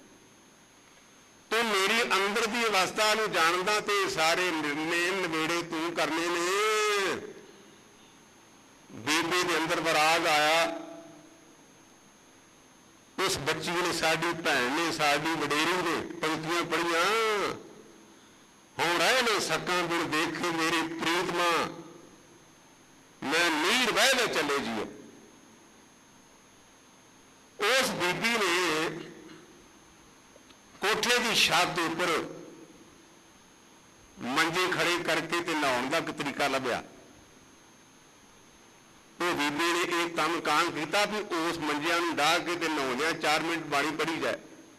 ਤੂੰ ਮੇਰੀ ਅੰਦਰ ਦੀ ਅਵਸਥਾ ਨੂੰ ਜਾਣਦਾ ਤੇ ਸਾਰੇ ਨਿਰਣੇ ਨਵੇੜੇ ਤੂੰ ਕਰਨੇ ਨੇ। ਬੀਬੀ ਦੇ ਅੰਦਰ ਵਰਾਗ ਆਇਆ। ਉਸ ਬੱਚੀ ਨੇ, ਸਾਡੀ ਭੈਣ ਨੇ, ਸਾਡੀ ਵਡੇਰੀ ਨੇ ਪੰਕਤੀਆਂ ਪੜੀਆਂ। ਹੁਣ ਰਹਿ ਨੇ ਸਕਾਂ ਬਿਨ ਦੇਖੇ ਮੇਰੀ ਪ੍ਰੀਤਮਾ, ਮੈਂ ਨੀਰ ਵਹਿ ਲੈ ਚੱਲੇ ਜੀਓ। ਉਸ ਬੀਬੀ ਨੇ ਕੋਠੇ ਦੀ ਛੱਤ ਉੱਪਰ ਮੰਜੇ ਖੜੇ ਕਰਕੇ ਤੇ ਨਹਾਉਣ ਦਾ ਇੱਕ ਤਰੀਕਾ ਲੱਭਿਆ। ਉਹ ਬੀਬੀ ਨੇ ਇਹ ਕੰਮ ਕਾਂ ਕੀਤਾ ਵੀ ਉਸ ਮੰਜਿਆਂ ਨੂੰ ਡਾਹ ਕੇ ਤੇ ਨਹਾਉਂਦਿਆਂ ਚਾਰ ਮਿੰਟ ਬਾਣੀ ਪੜ੍ਹੀ ਜਾਏ।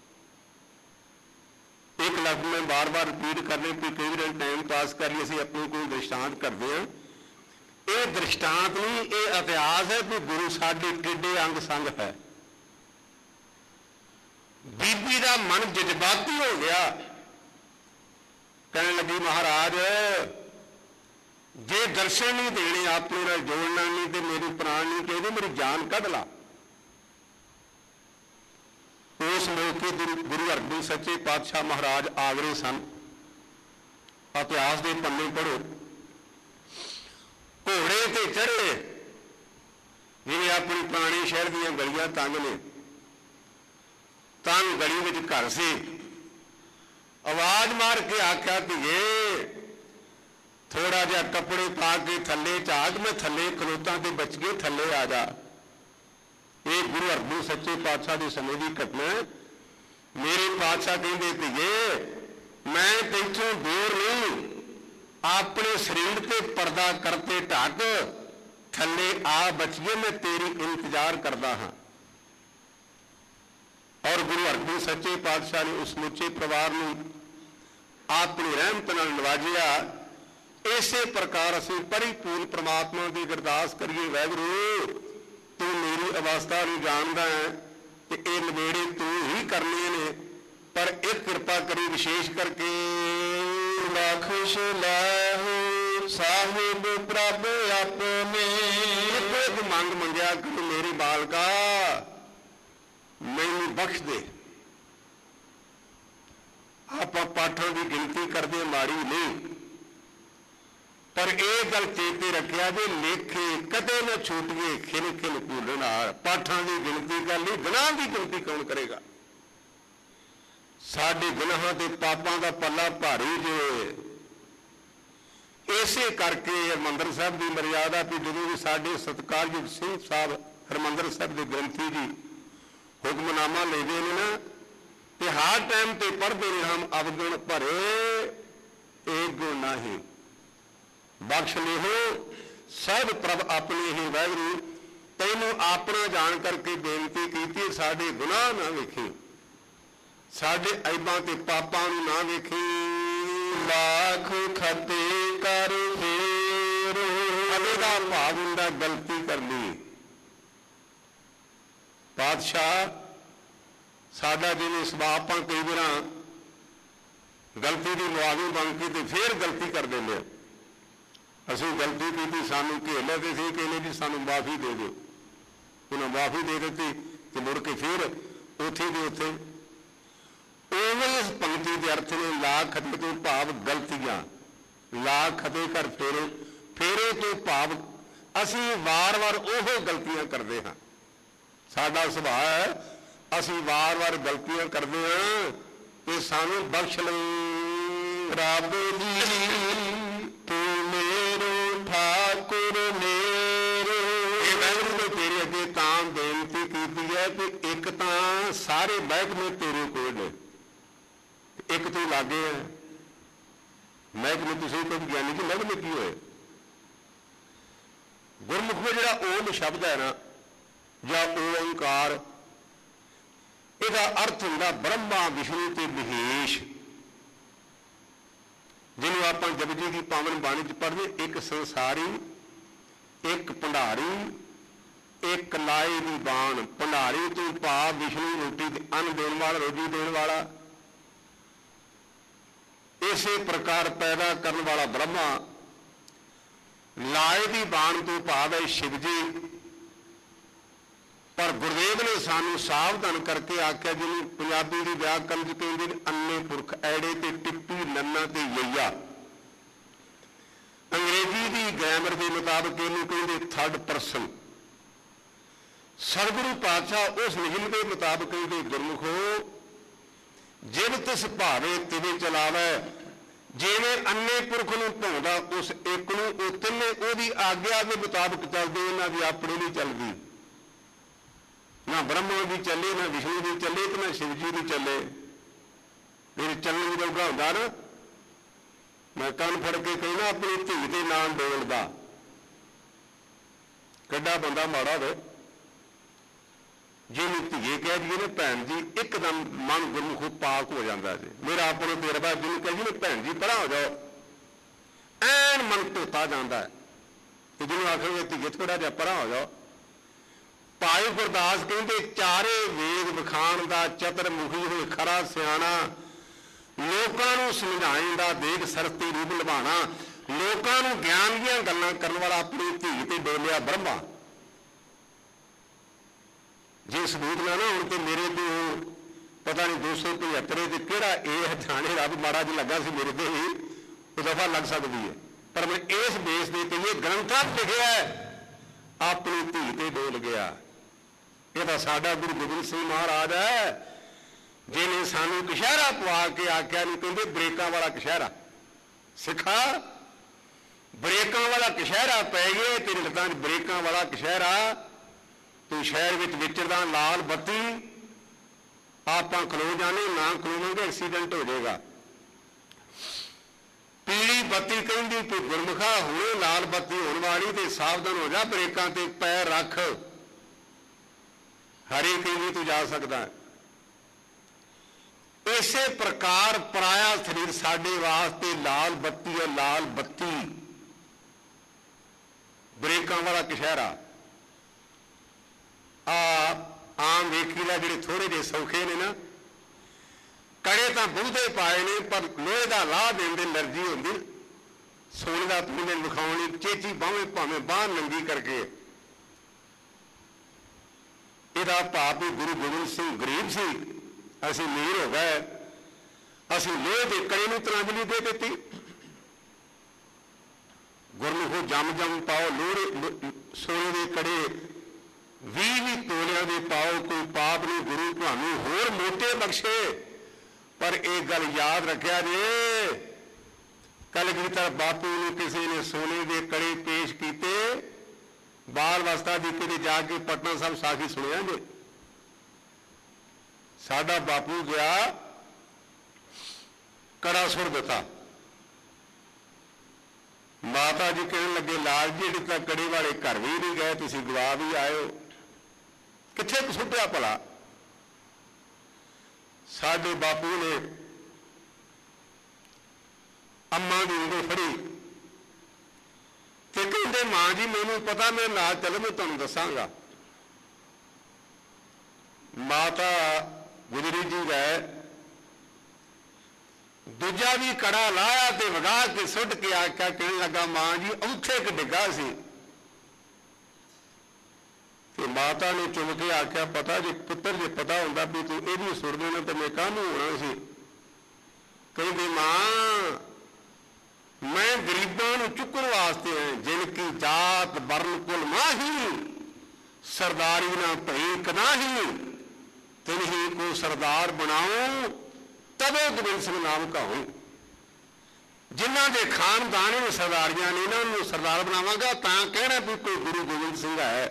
ਇੱਕ ਲਫ਼ਜ਼ ਮੈਂ ਬਾਰ ਬਾਰ ਰਿਪੀਟ ਕਰਨੇ ਵੀ ਕਈ ਵਾਰ ਟਾਈਮ ਪਾਸ ਕਰ ਲਈ ਅਸੀਂ ਆਪਣੇ ਕੋਈ ਦ੍ਰਿਸ਼ਟਾਂਤ ਕਰਦੇ ਹਾਂ। ਇਹ ਦ੍ਰਿਸ਼ਟਾਂਤ ਨਹੀਂ, ਇਹ ਇਤਿਹਾਸ ਹੈ ਵੀ ਗੁਰੂ ਸਾਡੇ ਕਿੱਡੇ ਅੰਗ ਸੰਗ ਹੈ। ਬੀਬੀ ਦਾ ਮਨ ਜਜ਼ਬਾਤੀ ਹੋ ਗਿਆ। ਕਹਿਣ ਲੱਗੀ ਮਹਾਰਾਜ ਜੇ ਦਰਸ਼ਨ ਨਹੀਂ ਦੇਣੇ, ਆਪਣੇ ਨਾਲ ਜੋੜਨਾ ਨਹੀਂ, ਤੇ ਮੇਰੀ ਪ੍ਰਾਣ ਨਹੀਂ ਕਹਿੰਦੇ, ਮੇਰੀ ਜਾਨ ਕੱਢ ਲਾ। ਉਸ ਮੌਕੇ ਗੁਰੂ ਹਰਗੋਬਿੰਦ ਸੱਚੇ ਪਾਤਸ਼ਾਹ ਮਹਾਰਾਜ ਆਗਰੇ ਸਨ। ਇਤਿਹਾਸ ਦੇ ਪੰਨੇ ਪੜ੍ਹੋ, ਘੋੜੇ ਤੇ ਚੜ੍ਹੇ, ਜਿਵੇਂ ਆਪਣੀ ਪੁਰਾਣੇ ਸ਼ਹਿਰ ਦੀਆਂ ਗਲੀਆਂ ਤੰਗ ਨੇ, ਤੰਗ ਗਲੀ ਵਿੱਚ ਘਰ ਸੀ, ਆਵਾਜ਼ ਮਾਰ ਕੇ ਆਖਿਆ ਧੀਏ ਥੋੜਾ ਜਿਹਾ ਕੱਪੜੇ ਪਾ ਕੇ ਥੱਲੇ ਝਾਕ, ਮੈਂ ਥੱਲੇ ਖਲੋਤਾ ਤੇ ਬਚ ਗਏ, ਥੱਲੇ ਆ ਜਾ। ਇਹ ਗੁਰੂ ਹਰਗੋਬਿੰਦ ਸੱਚੇ ਪਾਤਸ਼ਾਹ ਦੇ ਸਮੇਂ ਦੀ ਘਟਨਾ। ਮੇਰੇ ਪਾਤਸ਼ਾਹ ਕਹਿੰਦੇ ਧੀਏ ਮੈਂ ਤੈਥੋਂ ਦੂਰ ਨਹੀਂ, ਆਪਣੇ ਸਰੀਰ ਤੇ ਪਰਦਾ ਕਰਤੇ ਢੱਕ, ਥੱਲੇ ਆ ਬਚੀਏ, ਮੈਂ ਤੇਰੀ ਇੰਤਜ਼ਾਰ ਕਰਦਾ ਹਾਂ। ਔਰ ਗੁਰੂ ਹਰਗੋਬਿੰਦ ਸੱਚੇ ਪਾਤਸ਼ਾਹ ਨੇ ਉਸ ਸਮੁੱਚੇ ਪਰਿਵਾਰ ਨੂੰ ਆਪਣੀ ਰਹਿਮਤ ਨਾਲ ਨਵਾਜਿਆ। ਇਸੇ ਪ੍ਰਕਾਰ ਅਸੀਂ ਪਰਿਪੂਰਨ ਪ੍ਰਮਾਤਮਾ ਦੀ ਅਰਦਾਸ ਕਰੀਏ, ਵਾਹਿਗੁਰੂ ਤੂੰ ਮੇਰੀ ਅਵਸਥਾ ਨੂੰ ਜਾਣਦਾ ਹੈ ਤੇ ਇਹ ਨਵੇੜੇ ਤੂੰ ਹੀ ਕਰਨੇ ਨੇ, ਪਰ ਇੱਕ ਕਿਰਪਾ ਕਰੀ ਵਿਸ਼ੇਸ਼ ਕਰਕੇ ਬਖਸ਼ ਲੈ ਸਾਹਿਬ ਪ੍ਰਭ ਆਪਣੇ। ਇੱਕ ਮੰਗ ਮੰਗਿਆ ਕਿ ਮੇਰੀ ਬਾਲਕਾ ਮੈਨੂੰ ਬਖਸ਼ ਦੇ। ਆਪਾਂ ਪਾਠਾਂ ਦੀ ਗਿਣਤੀ ਕਰਦੇ ਮਾੜੀ ਨਹੀਂ, ਪਰ ਇਹ ਗੱਲ ਚੇਤੇ ਰੱਖਿਆ ਜੇ ਲੇਖੇ ਕਦੇ ਨਾ ਛੂਟੀਏ ਖਿਲ ਖਿਲ ਭੁੱਲ ਨਾਲ। ਪਾਠਾਂ ਦੀ ਗਿਣਤੀ ਕਰ ਲਈ, ਗੁਨਾਹ ਦੀ ਗਿਣਤੀ ਕੌਣ ਕਰੇਗਾ? ਸਾਡੇ ਗੁਨਾਹਾਂ ਤੇ ਪਾਪਾਂ ਦਾ ਪੱਲਾ ਭਾਰੀ ਜੇ। ਇਸੇ ਕਰਕੇ ਹਰਿਮੰਦਰ ਸਾਹਿਬ ਦੀ ਮਰਿਆਦਾ ਵੀ ਜਦੋਂ ਵੀ ਸਾਡੇ ਸਤਿਕਾਰਯੋਗ ਸਿੰਘ ਸਾਹਿਬ ਹਰਿਮੰਦਰ ਸਾਹਿਬ ਦੇ ਗ੍ਰੰਥੀ ਜੀ ਹੁਕਮਨਾਮਾ ਲੈਂਦੇ ਨੇ ਨਾ, ਤੇ ਹਰ ਟਾਈਮ ਤੇ ਪੜ੍ਹਦੇ ਨੇ, ਹਮ ਅਵਗੁਣ ਭਰੇ ਏਕ ਗੁਣ ਨਾਹੀਂ, ਬਖਸ਼ ਲਿਓ ਸਭ ਪ੍ਰਭ ਆਪਣੇ ਹੀ। ਵਾਹਿਗੁਰੂ ਤੈਨੂੰ ਆਪਣਾ ਜਾਣ ਕਰਕੇ ਬੇਨਤੀ ਕੀਤੀ, ਸਾਡੇ ਗੁਨਾਹ ਨਾ ਵੇਖੀ, ਸਾਡੇ ਐਬਾਂ ਤੇ ਪਾਪਾਂ ਨੂੰ ਨਾ ਵੇਖੀ। ਲੱਖ ਖਤੇ ਕਰ ਫੇਰ, ਅਦੇ ਦਾ ਭਾਵ ਹੁੰਦਾ ਗਲਤੀ ਕਰਨੀ। ਪਾਤਸ਼ਾਹ ਸਾਡਾ ਜਿਵੇਂ ਸੁਭਾਅ, ਆਪਾਂ ਕਈ ਵਾਰ ਗਲਤੀ ਦੀ ਮੁਆਵੀ ਬਣ ਕੇ ਤੇ ਫੇਰ ਗਲਤੀ ਕਰ ਦਿੰਦੇ ਹਾਂ। ਅਸੀਂ ਗਲਤੀ ਕੀਤੀ, ਸਾਨੂੰ ਘੇਰ ਲੈ ਕੇ ਸੀ ਕਹਿੰਦੇ ਜੀ ਸਾਨੂੰ ਮਾਫੀ ਦੇ ਦਿਓ, ਉਹਨਾਂ ਮਾਫੀ ਦੇ ਦਿੱਤੀ ਤੇ ਮੁੜ ਕੇ ਫਿਰ ਉੱਥੇ ਦੇ ਉੱਥੇ। ਉਵੇਂ ਇਸ ਪੰਕਤੀ ਦੇ ਅਰਥ ਨੇ ਲਾ ਖਤੇ ਤੋਂ ਭਾਵ ਗਲਤੀਆਂ, ਲਾ ਖਤੇ ਕਰ ਫੇਰੇ, ਫੇਰੇ ਤੋਂ ਭਾਵ ਅਸੀਂ ਵਾਰ-ਵਾਰ ਉਹ ਗਲਤੀਆਂ ਕਰਦੇ ਹਾਂ। ਸਾਡਾ ਸੁਭਾਅ ਹੈ ਅਸੀਂ ਵਾਰ-ਵਾਰ ਗਲਤੀਆਂ ਕਰਦੇ ਹਾਂ, ਤੇ ਸਾਨੂੰ ਬਖਸ਼ ਲਈ ਰੱਬ ਜੀ ਤੂੰ ਮੇਰੇ ਠਾਕੁਰ ਮੇਰੇ। ਇਹ ਵਾਹਿਗੁਰੂ ਨੇ ਤੇਰੇ ਅੱਗੇ ਤਾਂ ਬੇਨਤੀ ਕੀਤੀ ਹੈ ਕਿ ਇੱਕ ਤਾਂ ਸਾਰੇ ਮਹਿਕਮੇ ਤੇਰੇ ਕੋਲ ਨੇ, ਇੱਕ ਤੂੰ ਲਾਗੇ ਹੈ। ਮਹਿਕਮੇ ਤੁਸੀਂ ਕੋਈ ਗਿਆਨੀ ਕਿ ਮਹਿਕਮੇ ਕੀ ਹੋਏ? ਗੁਰਮੁਖ ਵਿੱਚ ਜਿਹੜਾ ਓਮ ਸ਼ਬਦ ਹੈ ਨਾ, ਜਾਂ ਓੰਕਾਰ, ਇਹਦਾ ਅਰਥ ਹੁੰਦਾ ਬ੍ਰਹਮਾ ਵਿਸ਼ਨੂੰ ਤੇ ਮਹੇਸ਼। ਜਿਹਨੂੰ ਆਪਾਂ ਜਪਜੀ ਦੀ ਪਾਵਨ ਬਾਣੀ ਚ ਪੜ੍ਹਦੇ, ਇੱਕ ਸੰਸਾਰੀ, ਇੱਕ ਭੰਡਾਰੀ, ਇੱਕ ਲਾਏ ਦੀ ਬਾਣ। ਭੰਡਾਰੀ ਤੋਂ ਭਾਵ ਵਿਸ਼ਨੂੰ ਰੋਟੀ ਤੇ ਅੰਨ ਦੇਣ ਵਾਲਾ, ਰੋਜੀ ਦੇਣ ਵਾਲਾ। ਇਸੇ ਪ੍ਰਕਾਰ ਪੈਦਾ ਕਰਨ ਵਾਲਾ ਬ੍ਰਹਮਾ। ਲਾਏ ਦੀ ਬਾਣ ਤੋਂ ਭਾਵ ਹੈ ਸ਼ਿਵ ਜੀ। ਪਰ ਗੁਰਦੇਵ ਨੇ ਸਾਨੂੰ ਸਾਵਧਾਨ ਕਰਕੇ ਆਖਿਆ, ਜਿਹਨੂੰ ਪੰਜਾਬੀ ਦੀ ਵਿਆਕਰਨ ਚ ਕਹਿੰਦੇ ਨੇ ਅੰਨੇ ਪੁਰਖ, ਐੜੇ ਤੇ ਟਿੱਪੀ, ਨੰਨਾ ਤੇ ਯਈਆ। ਅੰਗਰੇਜ਼ੀ ਦੀ ਗ੍ਰਾਮਰ ਦੇ ਮੁਤਾਬਕ ਇਹਨੂੰ ਕਹਿੰਦੇ ਥਰਡ ਪਰਸਨ। ਸਤਿਗੁਰੂ ਪਾਤਸ਼ਾਹ ਉਸ ਨਿਯਮ ਦੇ ਮੁਤਾਬਕ ਕਹਿੰਦੇ ਗੁਰਮੁਖੋ ਜਿਵ ਤਿਸ ਭਾਵੇ ਤਿਵੇਂ ਚਲਾਵੇ। ਜਿਵੇਂ ਅੰਨੇ ਪੁਰਖ ਨੂੰ ਭਾਉਂਦਾ ਉਸ ਇੱਕ ਨੂੰ, ਉਹ ਤਿੰਨੇ ਉਹਦੀ ਆਗਿਆ ਦੇ ਮੁਤਾਬਕ ਚੱਲਦੇ, ਇਹਨਾਂ ਦੀ ਆਪਣੀ ਨਹੀਂ ਚੱਲਦੀ। ਨਾ ਬ੍ਰਹਮਾ ਦੀ ਚੱਲੇ, ਨਾ ਵਿਸ਼ਨੂੰ ਦੀ ਚੱਲੇ, ਤੇ ਨਾ ਸ਼ਿਵ ਜੀ ਦੀ ਚੱਲੇ। ਮੇਰੇ ਚੱਲਣ ਜੋਗਾ ਹੁੰਦਾ ਨਾ, ਮੈਂ ਕੰਨ ਫੜ ਕੇ ਕਹਿਣਾ ਆਪਣੀ ਧੀ ਦੇ ਨਾਂ ਡੋਲਦਾ। ਕਿੱਡਾ ਬੰਦਾ ਮਾੜਾ ਹੋਵੇ, ਜਿਹਨੂੰ ਧੀਏ ਕਹਿ ਦਈਏ ਨਾ ਭੈਣ ਜੀ, ਇੱਕਦਮ ਮਨ ਗੁਰਮੁਖੋਂ ਪਾਕ ਹੋ ਜਾਂਦਾ ਜੀ। ਮੇਰਾ ਆਪਣਾ ਤੇਰਵਾ ਜਿਹਨੂੰ ਕਹਿ ਜੀ ਨਾ ਭੈਣ ਜੀ ਪਰਾਂ ਹੋ ਜਾਓ, ਐਨ ਮਨ ਧੋਤਾ ਜਾਂਦਾ ਹੈ। ਤੇ ਜਿਹਨੂੰ ਆਖੋਗੇ ਧੀਏ ਥੋੜਾ ਜਿਹਾ ਪਰਾਂ ਹੋ ਜਾਓ। ਭਾਈ ਗੁਰਦਾਸ ਕਹਿੰਦੇ ਚਾਰੇ ਵੇਦ ਵਿਖਾਣ ਦਾ ਚਤਰ ਮੁਖੀ ਹੋਏ ਖਰਾ ਸਿਆਣਾ। ਲੋਕਾਂ ਨੂੰ ਸਮਝਾਉਣ ਦਾ ਦੇਖ ਸਰਤੀ ਰੂਪ ਨਿਭਾਉਣਾ। लोकां नूं ज्ञान दीआं गल्लां करन वाला अपनी धी ते डोलिया ब्रह्मा। जे सबूत ना ना होण ते मेरे तो पता नहीं दो सौ पचहत्तर ते किहड़ा ये जाने रब माड़ा जिहा लगा सी मेरे ते ही दफा लग सकती है, पर मैं इस बेस दे ते ये ग्रंथां लिखिआ है अपनी धी ते डोल गया। ये तो साडा गुरु गोबिंद सिंह महाराज है जिन्हें सानू कशहरा पवा के आख्या, नहीं कहते ब्रेकां वाला कशहरा सिखा, ब्रेकां वाला कशहरा पै गए तेरे लत्तां च ब्रेकां वाला कशहरा, तू शहर विच विचरदा लाल बत्ती आपां खलो जाने ना खलोवांगे एक्सीडेंट हो जाएगा। पीली बत्ती कहती तू गुरमुखा हुणे लाल बत्ती होने वाली ते सावधान हो जा, ब्रेकां ते पैर रख, हरी कहती तू जा सकता है। इसे प्रकार पराया शरीर साडे वास्ते लाल बत्ती है, लाल बत्ती ब्रेकां वाला कशहरा। आ आम वेखी ला जिहड़े थोड़े जे सौखे ने ना, कड़े तो बहुते पाए ने पर लोहे का लाह देने एलर्जी होती, सोने का पीने विखाने चेची बाहें भावें बाह नंगी करके। यदा भाव भी गुरु गोबिंद सिंह गरीब सी, असी अमीर हो गए, असी लोहे के कड़े नूं तरांजली दे दी। गुरमुखो जम जम पाओ लोहे सोने के कड़े भी भी तोलियां दे पाओ, कोई पाप नहीं गुरु तुहानूं होर मोटे बख्शे। पर एक गल याद रखिया जे, कलगीधर बापू ने किसी ने सोने के कड़े पेश किए, बाल अवस्था दी किते जाके पटना साहब साखी सुनिया जे। साडा बापू गया कड़ा सुर दिता, माता जी कहने लगे लाल जी अजे तक कड़े वाले घर भी नहीं गए, तुसीं गवा भी आए हो, कित्थे सुट्टिया भला। साडे बापू ने अम्मा की उंगल फड़ी ते कहते मां जी मैनू पता, मैं नाल चलो मैं तुहानूं दसांगा। माता गुजरी जी गए, दूजा भी कड़ा लाया ते वगा के सुट के आख्या, कहने लगा मां जी औथे एक डिग्गा सी। ते माता ने चुम के आख्या पता जे पुत्र जे पता होंदा भी तू ये भी सुर देना तो मैं काहनूं होना सी। कहती मां मैं गरीबां नूं चुकण वास्ते है, जिनकी जात वर्ण कुल माही, सरदारी ना भई कनाही, तिन्ही को सरदार बनाऊं तबे गोबिंद सिंह नाम कहूं। जिन्हां दे खानदान में सरदारियां ने इन्हां सरदार बनावांगा तां कहना भी कोई गुरु गोबिंद सिंह है।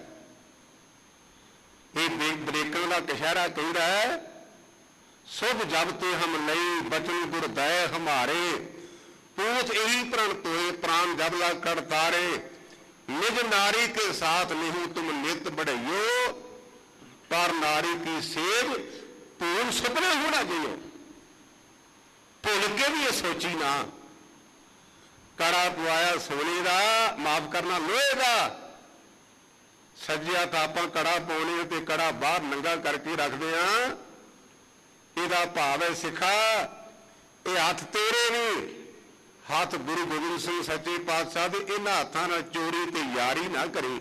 ये ब्रेकां का कशहरा कहता है, शुभ जब ते हम लई बचन गुर दय हमारे, पूछ यही प्रण तोए प्राण जब ला कर तारे, निज नारी के साथ नहीं तुम नित बढ़इयो, पर नारी की सेव पूर्ण सुपने होना चाहिए। भुल के भी ये सोची ना, कड़ा पवाया सोने का, माफ करना लोहे का, सज्जिया तो आप कड़ा पाने ते कड़ा बाहर नंगा करके रखते हैं। यदा भाव है सिखा ये हथ तेरे ने, हथ गुरु गोबिंद सिंह सच्चे पातशाह दे, इन्हां हत्थां नाल चोरी ते यारी ना करी।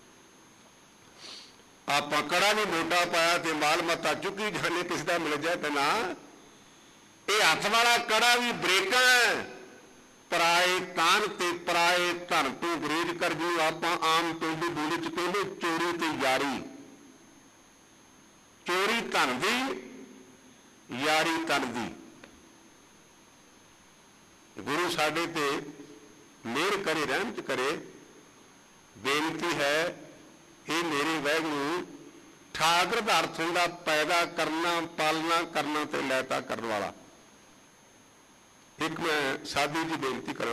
आप कड़ा नहीं मोटा पाया तो माल मत्ता चुकी जाने, किसी का मिल जाए तो ना। ये हथ वाला कड़ा भी ब्रेकां है, पराए तान ते पराए धन तो गुरेज कर जू। आप आम पेंडू बोली च कहते चोरी ते यारी, चोरी धन दी, यारी तन दी। गुरु साडे ते मेहर करे, रहमत करे। बेनती है ये मेरे वाहिगुरू ठाकर दा अर्थ हुंदा पैदा करना, पालना करना ते लैता करने वाला। एक मैं साधी जी बेनती करा,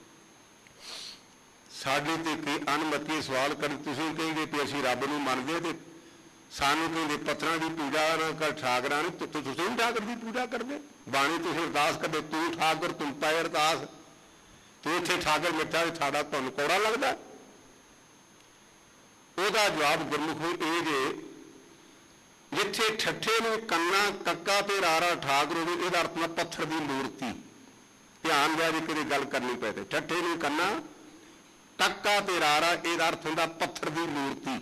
साडे ते कोई अनमती सवाल कर, तुसीं कहेंगे कि असीं रब नूं मनदे ते सानूं कहेंगे पत्थरां दी पूजा ना कर, ठाकरां ने तो तुसीं ठाकर दी पूजा करदे। बाणी तुसीं अरदास करदे तू ठाकर तुम पाए अरदास, तू इत्थे ठाकर मिठा ठाड़ा तुहानूं कौड़ा लगदा। ਉਹਦਾ जवाब गुरमुखों ये जे जिथे ठट्ठे नूं कन्ना कक्का ते रारा ठाकर होवे, ਇਹਦਾ अर्थ ना पत्थर की मूर्ति। ध्यान दिया जी किसी गल करनी पे ते ठट्ठे नूं कन्ना टक्का ते रारा इहदा अर्थ हुंदा पत्थर दी मूर्ति।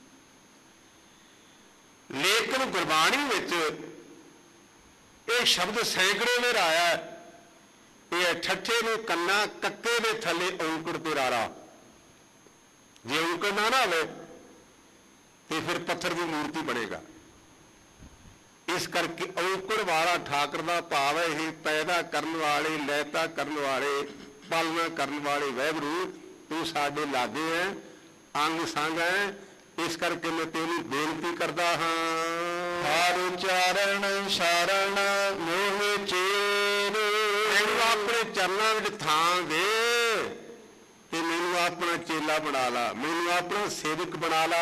लेकिन गुरबाणी विच ये शब्द सैकड़े में आया, ये ठट्ठे नूं कन्ना कक्के दे थले औंकड़ ते रारा। जे औंकड़ ना ना आवे तो फिर पत्थर की मूर्ति बनेगा। इस करके औंकड़ वाला ठाकर का भाव है ये पैदा करने वाले, लैता करने वाले, पालना करने वाले वैगुरू तू साडे लागे है, अंग संग है। इस करके मैं तेरी बेनती करता हाँ, हर चरण शरण मोह चेर, मैनू अपने चरणों में थां दे ते मैनू अपना चेला बना ला, मैनू अपना सेवक बना ला।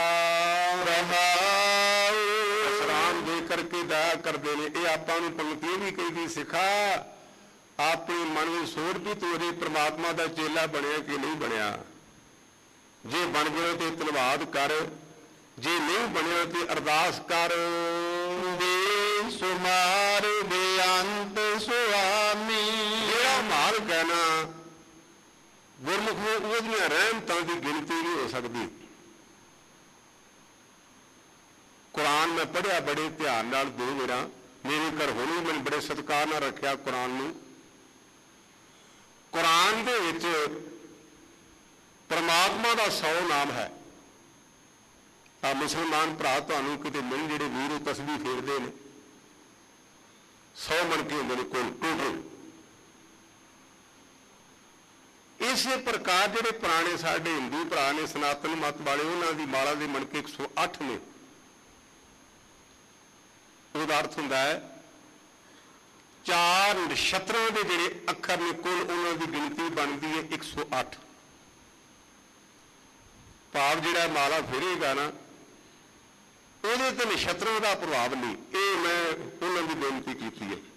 सलाम दे करके दया करते हैं। ये आपां नूं पंक्ति भी कही गई, सिखा अपने मन में सोच भी तू अजे परमात्मा का चेला बनया कि नहीं बनया। जे बन गया तो धन्नवाद कर, जे नहीं बनया तो अरदास कर। बेसुमार बेअंत सुआमी, जेड़ा माल कहना गुरमुख में उहदियां रहमतां की गिनती नहीं हो सकती। कुरान मैं पढ़िया बड़े ध्यान नाल दो मेरा, मेरे घर होनी मैंने बड़े सत्कार नाल रखिया कुरान नूं। कुरान दे विच परमात्मा का सौ नाम है। आ मुसलमान भरा तुहानूं किते मिल जिहड़े वीर तस्बीह फेरदे ने, सौ मन के हुंदे ने कोल टोटल। इसे प्रकार जिहड़े पुराने साडे हिंदू भरा ने सनातन मत वाले, उन्हां दी माला दे मनके एक सौ अठ ने। ਉਹਦਾ अर्थ ਹੁੰਦਾ है चार नक्षत्रों के ਜਿਹੜੇ ਅੱਖਰ ਨੇ ਕੁੱਲ ਉਹਨਾਂ ਦੀ ਗਿਣਤੀ ਬਣਦੀ ਹੈ एक सौ आठ। ਭਾਵ ਜਿਹੜਾ ਮਾਲਾ ਫੇਰੇਗਾ ਨਾ ਉਹਦੇ ਤੇ ਨਛੱਤਰਾਂ ਦਾ ਪ੍ਰਭਾਵ ਨਹੀਂ। ਇਹ ਮੈਂ ਉਹਨਾਂ ਦੀ ਬੇਨਤੀ ਕੀਤੀ ਹੈ।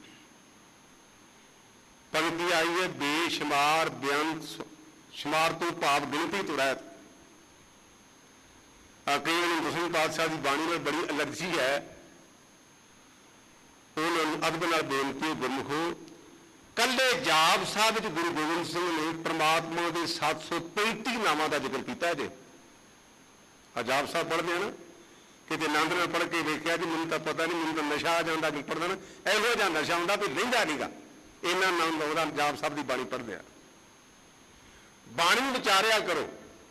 पंक्ति आई है बेशुमार बेअंत, शुमार तो भाव गिनती तो रहत। कई दसवें पातशाह की बाणी में बड़ी एलर्जी है, उन्होंने अदब नाल बेनती गुरमुखो कल्ले जाप साहब गुरु गोबिंद सिंह ने परमात्मा के सत्त सौ पैंती नामां का जिक्र किया जे। जाप साहब पढ़ते हैं ना, कितने नंद ने पढ़ के देखा जी मैंने तो पता नहीं, मैंने तो नशा आ जाता कि पढ़दा ना, इहो जिहा नशा हुंदा भी लहिंदा नहींगा। इन्ना नाम लाउंदा जाप साहब की बाणी पढ़दे आ। बाणी विचारिया करो।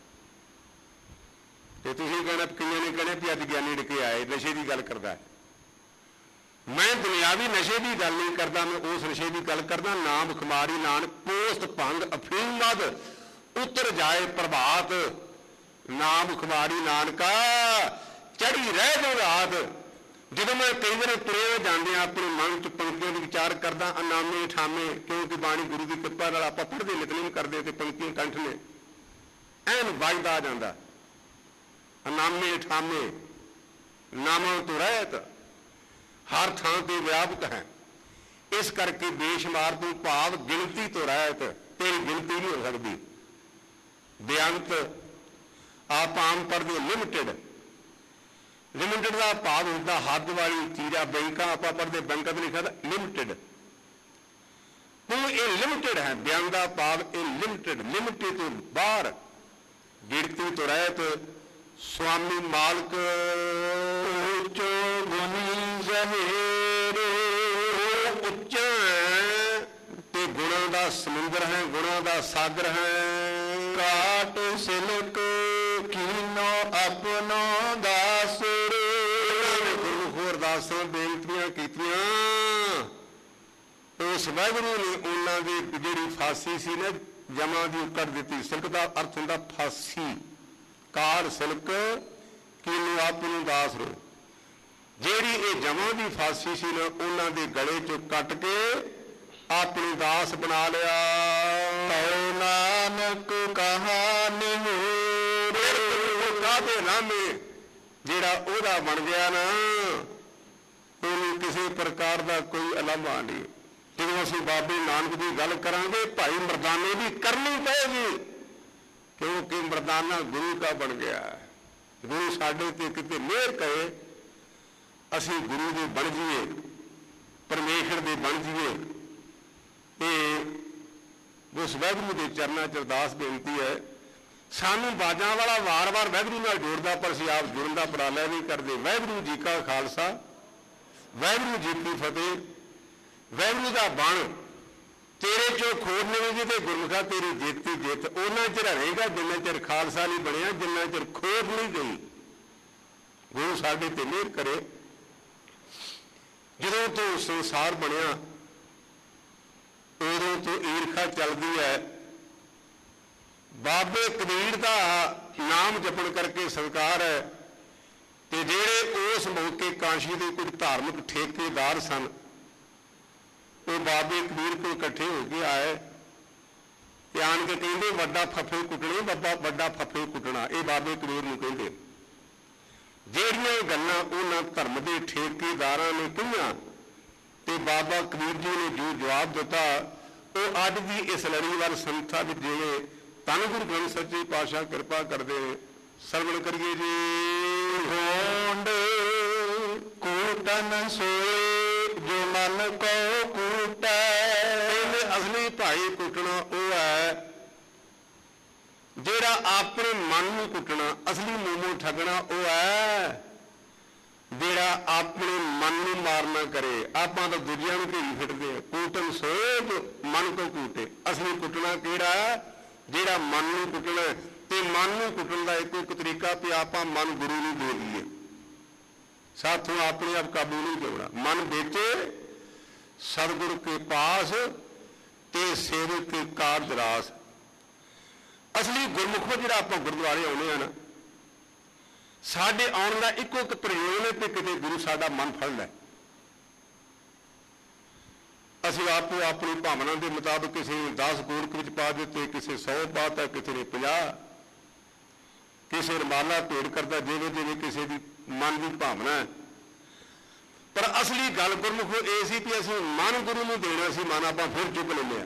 तो तुसीं कहना कईयां ने कहना भी अज ज्ञानी डिके आए नशे की गल करदा है। मैं दुनियावी नशे की गल नहीं करता, मैं उस नशे की गल करदा नाम खुमारी नानक पोस्त भंग अफीम मद उतर जाए प्रभात, नाम खुमारी नानका चढ़ी रह जो रात। ਜਦੋਂ मैं कई बार तुरे जाते अपने मन च पंक्तियों की विचार करदा अनामे ठामे, क्योंकि बाणी गुरु की कृपा नाल आपां पढ़दे नितनेम करदे ते पंक्तियां कंठ ने ऐन वजदा आ जांदा। अनामे ठामे नामां तो रहत हर थां ते व्यापक है। इस करके बेशुमार तो भाव गिनती तो रहत, तेरी गिनती नहीं हो सकती। बेअंत आप आम पढ़दे लिमिटेड, लिमिटेड का भाव होता हद वाली चीज़ आ। बैंक आप पढ़ते बैंक लिखा था लिमिटेड, तो ये लिमिटेड है। बयान का भाव ये लिमिटेड, लिमिटेड तो बाहर गिनती तो रहत। स्वामी मालक उच्चो गुणी जहेरे, उच्चा है ते गुणों का समुद्र है, गुणों का सागर है। काट सिलक कीनो अपनो दास, अरदासां बेनतियां कीतियां, उस वाहिगुरू ने उन्होंने की जिहड़ी फांसी सी ना जमा की कर दी। सिल्क का अर्थ हुंदा फांसी, काल सिल्क कीनू आपनू दास रो। जिहड़ी ये जमा की फांसी सी ना उन्होंने गले चो कट के अपनी दास बना लिया। तौ नानक कहा निहोर, कादे नामे जिहड़ा ओहदा बन गया ना, ਉਹਨੂੰ ਕਿਸੇ प्रकार का कोई अलावा नहीं। जो असीं बाबे नानक की गल करांगे भाई मरदाने की करनी पएगी, क्योंकि मरदाना गुरु का बन गया है। गुरु साडे ते किते मेहर करे, असीं गुरु दे बन जाइए, परमेश्वर दे बन जाइए। ये उस वाहगुरू के चरणों च अरदास बेनती है, सानू बाजां वाला वार वार वाहगुरू नाल जोड़दा पर असीं आप जुड़न दा उपराला नहीं करते। वाहगुरू जी का खालसा, वाहगुरू जी की फतेह। वाहगुरू दा बण तेरे चो खोड़ नहीं जी, गुरमुखा तेरी जित ही जित। उन्ना चिर रहेगा जिन्ना चिर खालसा नहीं बनया, जिन्ना चिर खोड़ नहीं गई। गुरु साडे ते मेहर करे। जदों तो संसार बनया उदों तो ईरखा चलती है। बाबे कबीर का नाम जपण करके सरकार है, ते जेड़े उस मौके काशी के कुछ धार्मिक ठेकेदार सन, वो बाबे कबीर को इकट्ठे होके आए ते आन के कहते वड्डा फफे कुटने, बाबा वड्डा फफे कुटना। ये बाबे कबीर नूं कहंदे। ਜਿਹੜੀਆਂ ਗੱਲਾਂ ਉਹਨਾਂ ਧਰਮ ਦੇ ਠੇਕੇਦਾਰਾਂ ਨੇ ਕਹੀਆਂ ਤੇ ਬਾਬਾ ਕਬੀਰ ਜੀ ਨੇ ਜੋ ਜਵਾਬ ਦਿੱਤਾ, ਉਹ ਅੱਜ ਵੀ ਇਸ ਲੜੀਵਾਰ ਸੰਸਥਾ ਵਿੱਚ ਜਿਵੇਂ ਧੰਨ ਗੁਰੂ ਗ੍ਰੰਥ ਸੱਚੇ ਪਾਤਸ਼ਾਹ ਕਿਰਪਾ ਕਰਦੇ ਨੇ। ਸਰਵਣ ਕਰੀਏ ਜੀ। ਹੋਂਡ ਕੂਟਨ ਸੋਏ ਜੋ ਮਨ ਕੋ ਕੂਟੈ। ਇਹਦੇ ਅਸਲੀ ਭਾਈ ਕੁੱਟਣਾ ਉਹ ਹੈ ਜਿਹੜਾ ਆਪਣੇ ਮਨ ਨੂੰ ਕੁੱਟਣਾ, ਅਸਲੀ ਮੂੰਹੋਂ ਠੱਗਣਾ ਉਹ ਹੈ ਜਿਹੜਾ ਆਪਣੇ ਮਨ ਨੂੰ ਮਾਰਨਾ ਕਰੇ। ਆਪਾਂ ਤਾਂ ਦੂਜਿਆਂ ਨੂੰ ਘੇਰੀ ਫਿਰਦੇ ਆ। ਕੂਟਨ ਸੋਝ ਮਨ ਕੋ ਕੂਟੇ। ਅਸਲੀ ਕੁੱਟਣਾ ਕਿਹੜਾ? ਜਿਹੜਾ ਮਨ ਨੂੰ ਕੁੱਟਣਾ। ਤੇ ਮਨ ਨੂੰ ਕੁੱਟਣ ਦਾ ਇੱਕੋ ਇੱਕ ਤਰੀਕਾ ਵੀ ਆਪਾਂ ਮਨ ਗੁਰੂ ਨੂੰ ਦੇ ਦਈਏ। ਸਾਥੋਂ ਆਪਣੇ ਆਪ ਕਾਬੂ ਨਹੀਂ ਜੋੜਨਾ। ਮਨ ਵਿੱਚ ਸਤਿਗੁਰ ਕੇ ਪਾਸ ਤੇ ਸੇਵਕ ਕੇ ਕਾਰਜ ਰਾਸ। असली गुरमुखो जो आप गुरुद्वारे आने हैं ना, साढ़े आने का इको एक प्रयोग है कि कितने गुरु साडा मन फड़ लै। असं आपको अपनी भावना के मुताबिक किसी ने दस गोरख में पा दिते, किसी सौ पाता, किसी ने पचास, किसी रमाला भेड़ करता जिवें जिवें किसी की मन की भावना है। पर असली गल गुरमुखो ये सी कि असं मन गुरु में देना सी, मन आप फिर चुक लेंगे।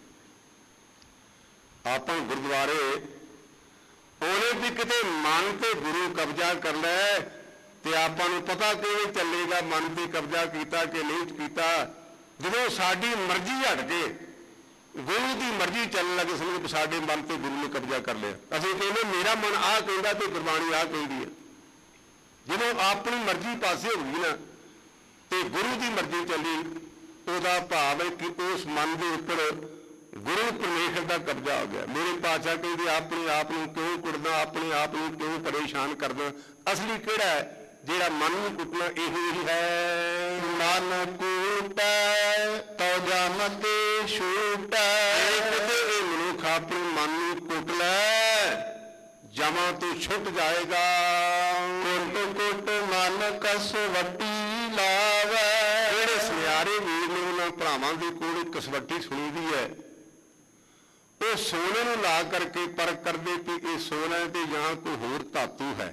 आप गुरुद्वारे आने भी किते मन ते गुरु कब्जा कर लै ते आपां नूं पता किवें चलेगा मन ते कब्जा कीता कि नहीं कीता। जदों साडी मर्जी हट के गुरु की मर्जी चलने लगे समझो साडे मन ते गुरु ने कब्जा कर लिया। असीं कहने मेरा मन आ कहंदा ते गुरबाणी आ कहंदी है। जदों अपनी मर्जी पासे हो गई ना ते गुरु की मर्जी चली, उहदा भाव है कि उस मन के उपर गुरु परमेश्वर का कब्जा हो गया। मेरे पातशाह कहते अपने आप को क्यों कुटना, अपने आप को क्यों परेशान करना। असली किहड़ा है? जिहड़ा मन नूं कुटना इहो ही है। मन कूटै तो जम ते छूटै। किते मनुख अपने मन नूं कुट लै जमा तो छुट जाएगा। कुट कुट मन कसवटी लावै। जिहड़े सुनियारे वीर ने उन्हां भरावां दे कोल कसवटी सुनी दी है, वो सोने को ला करके परख करते कि ये सोना है तो यहाँ कोई होर धातु है।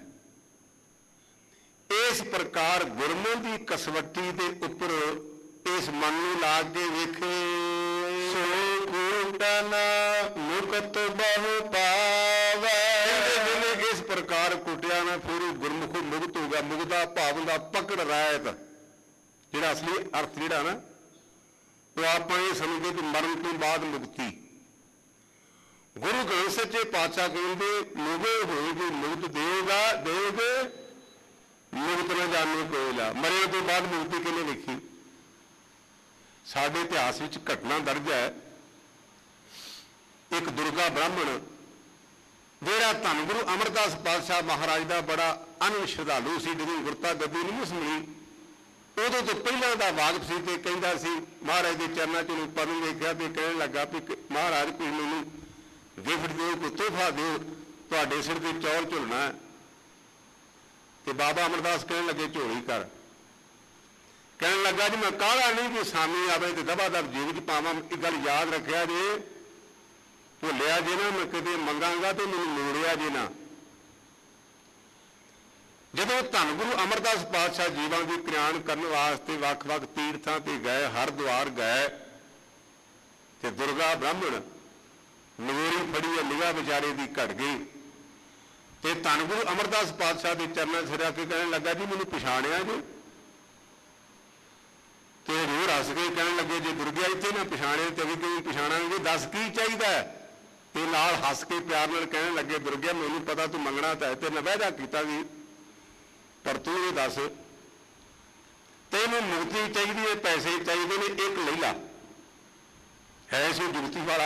इस प्रकार गुरमों की कसवटी के उपर इस मन को ला के वेखे। सो कूटन मुकत बहु पावै। इस प्रकार कुटिया ना फिर गुरमुख मुक्त हो गया। मुक्ता भाव का पकड़ रायत जिहड़ा असली अर्थ जिहड़ा ना वो आप ये समझते कि मरण तो बाद मुक्ति। गुरु ग्रंथ सच्चे पातशाह कहते मुगे होएगी मुक्त देगा देगे मुक्त न जाने कोयला। मरे तो बाद मुक्ति किने लिखी? साडे इतिहास विच घटना दर्ज है। एक दुर्गा ब्राह्मण जिहड़ा धन गुरु अमरदास पातशाह महाराज का बड़ा अनंत श्रद्धालु सी, जदों गुरता गद्दी नहीं मिली उदों तो पहला का वाकफ सी ते कहंदा सी महाराज के चरणों च पदम वेख्या ते कहण लगा भी महाराज कोई मैनूं गिफ्ट दो, कोई तोहफा दो, तुहाडे सिर ते चौल झुलना है। ते बाबा अमरदास कहण लगे झोली कर। कहण लगा जी मैं काला नहीं कि सामी आवे ते दबा दब जेब च पावां। एक गल याद रखिया जे, भुलिया जे ना मैं किते मंगांगा तो मैनूं मोड़िया जे ना। जदों धन गुरु अमरदास पातशाह जीवां दी कल्याण करन वास्ते वख-वख तीर्थां ते गए, हरद्वार गए ते दुर्गा ब्राह्मण नगोरी फड़ी है, निगाह बेचारे की घट गई ते धन गुरु अमरदास पातशाह के चरणों सिर आके कहने लगा जी मैनूं पछाणिया जी? ते हजूर हस के कहने लगे जे दुर्गਿਆ ਇੱਥੇ ना पछाणे तो अभी किवें पछाणांगे, दस की चाहिए। ते नाल हस के प्यार नाल कहने लगे दुर्गਿਆ मैनूं पता तू मंगना तो है, ते मैं वायदा कीता भी पर तू ये दस तैनूं मुक्ति चाहिए है, पैसे चाहिए ने, एक ले ला। है सो जुगती वाला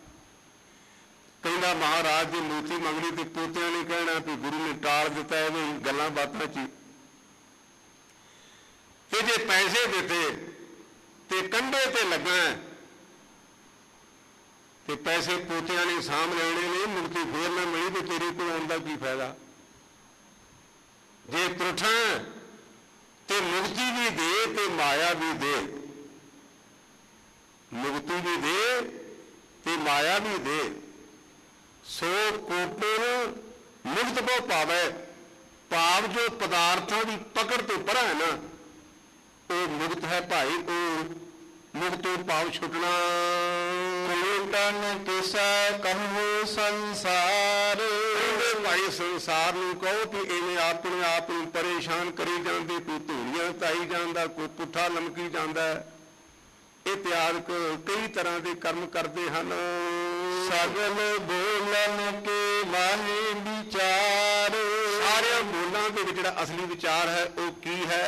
कहना महाराज की मूर्ति मंगनी तो पोतिया ने कहना भी गुरु ने टाल दिता है भी गल्लां बातां च। ते जे पैसे देते ते कंधे ते लगा ते पैसे पोतिया ने साम लेने ने, मुक्ति फिर ना मिली तो तेरे को आने का की फायदा। जे त्रुठा ते मुक्ति भी दे ते माया भी दे, मुक्ति भी दे ते माया भी दे। सो कोटन मुक्त को पावे, पाव जो पदार्थों की पकड़ तो परा है ना वो मुक्त है भाई, वो मुक्तो पाव छुटना। कोटन किसा कहूँ संसार, भाई संसार नूं कहो कि इवें अपने आप नूं परेशान करी जाते, कोई धूड़ियां ताई जाता, कोई पुट्ठा लमकी जाता। इतिहास कई तरह के कर्म करते हैं। सगल बोलन के माहे विचार, सारे बोलों के जिहड़ा असली विचार है वो की है।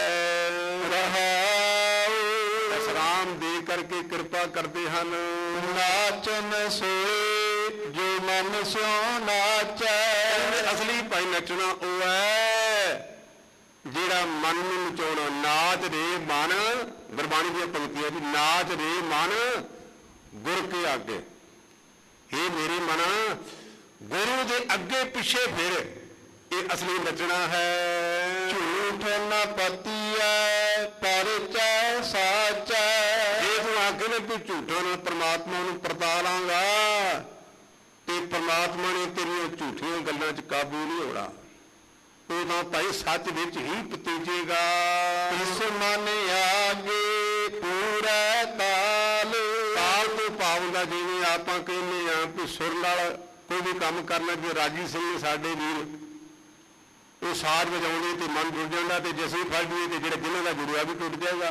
रहाओ विश्राम दे करके कृपा करते हैं। नाचन सोए जो मन स्यों नाचै, असली भाई नचना वो है जिहड़ा मन नूं नचाउणा। नाच रे मन, गुरबाणी दी पंक्ति है जी, नाच रे मन गुर के आगे। हे मेरे मना गुरु के अगे पिछे फिर, ये असली नचना है। झूठ न पतिया परचा साचा, जे तू आगे ने तू झूठा ना परमात्मा नूं परता लांगा ते परमात्मा ने तेरियां झूठियां गल्लां च काबू नहीं होना। तो तां भाई सच विच ही पतीजेगा। इस मन आगे पूरा ताल, ताल तो पाउंदा जिवें आपां कहने आ भी सुर नाल कोई भी काम करना। जो राजी सिंह ने साडे वीर वो साज वजाउंदे ते मन जुड़ जांदा, ते जैसे ही फड़ जाइए ते जिहड़ा जिन्हां दा गुरू आ भी टुट जाएगा।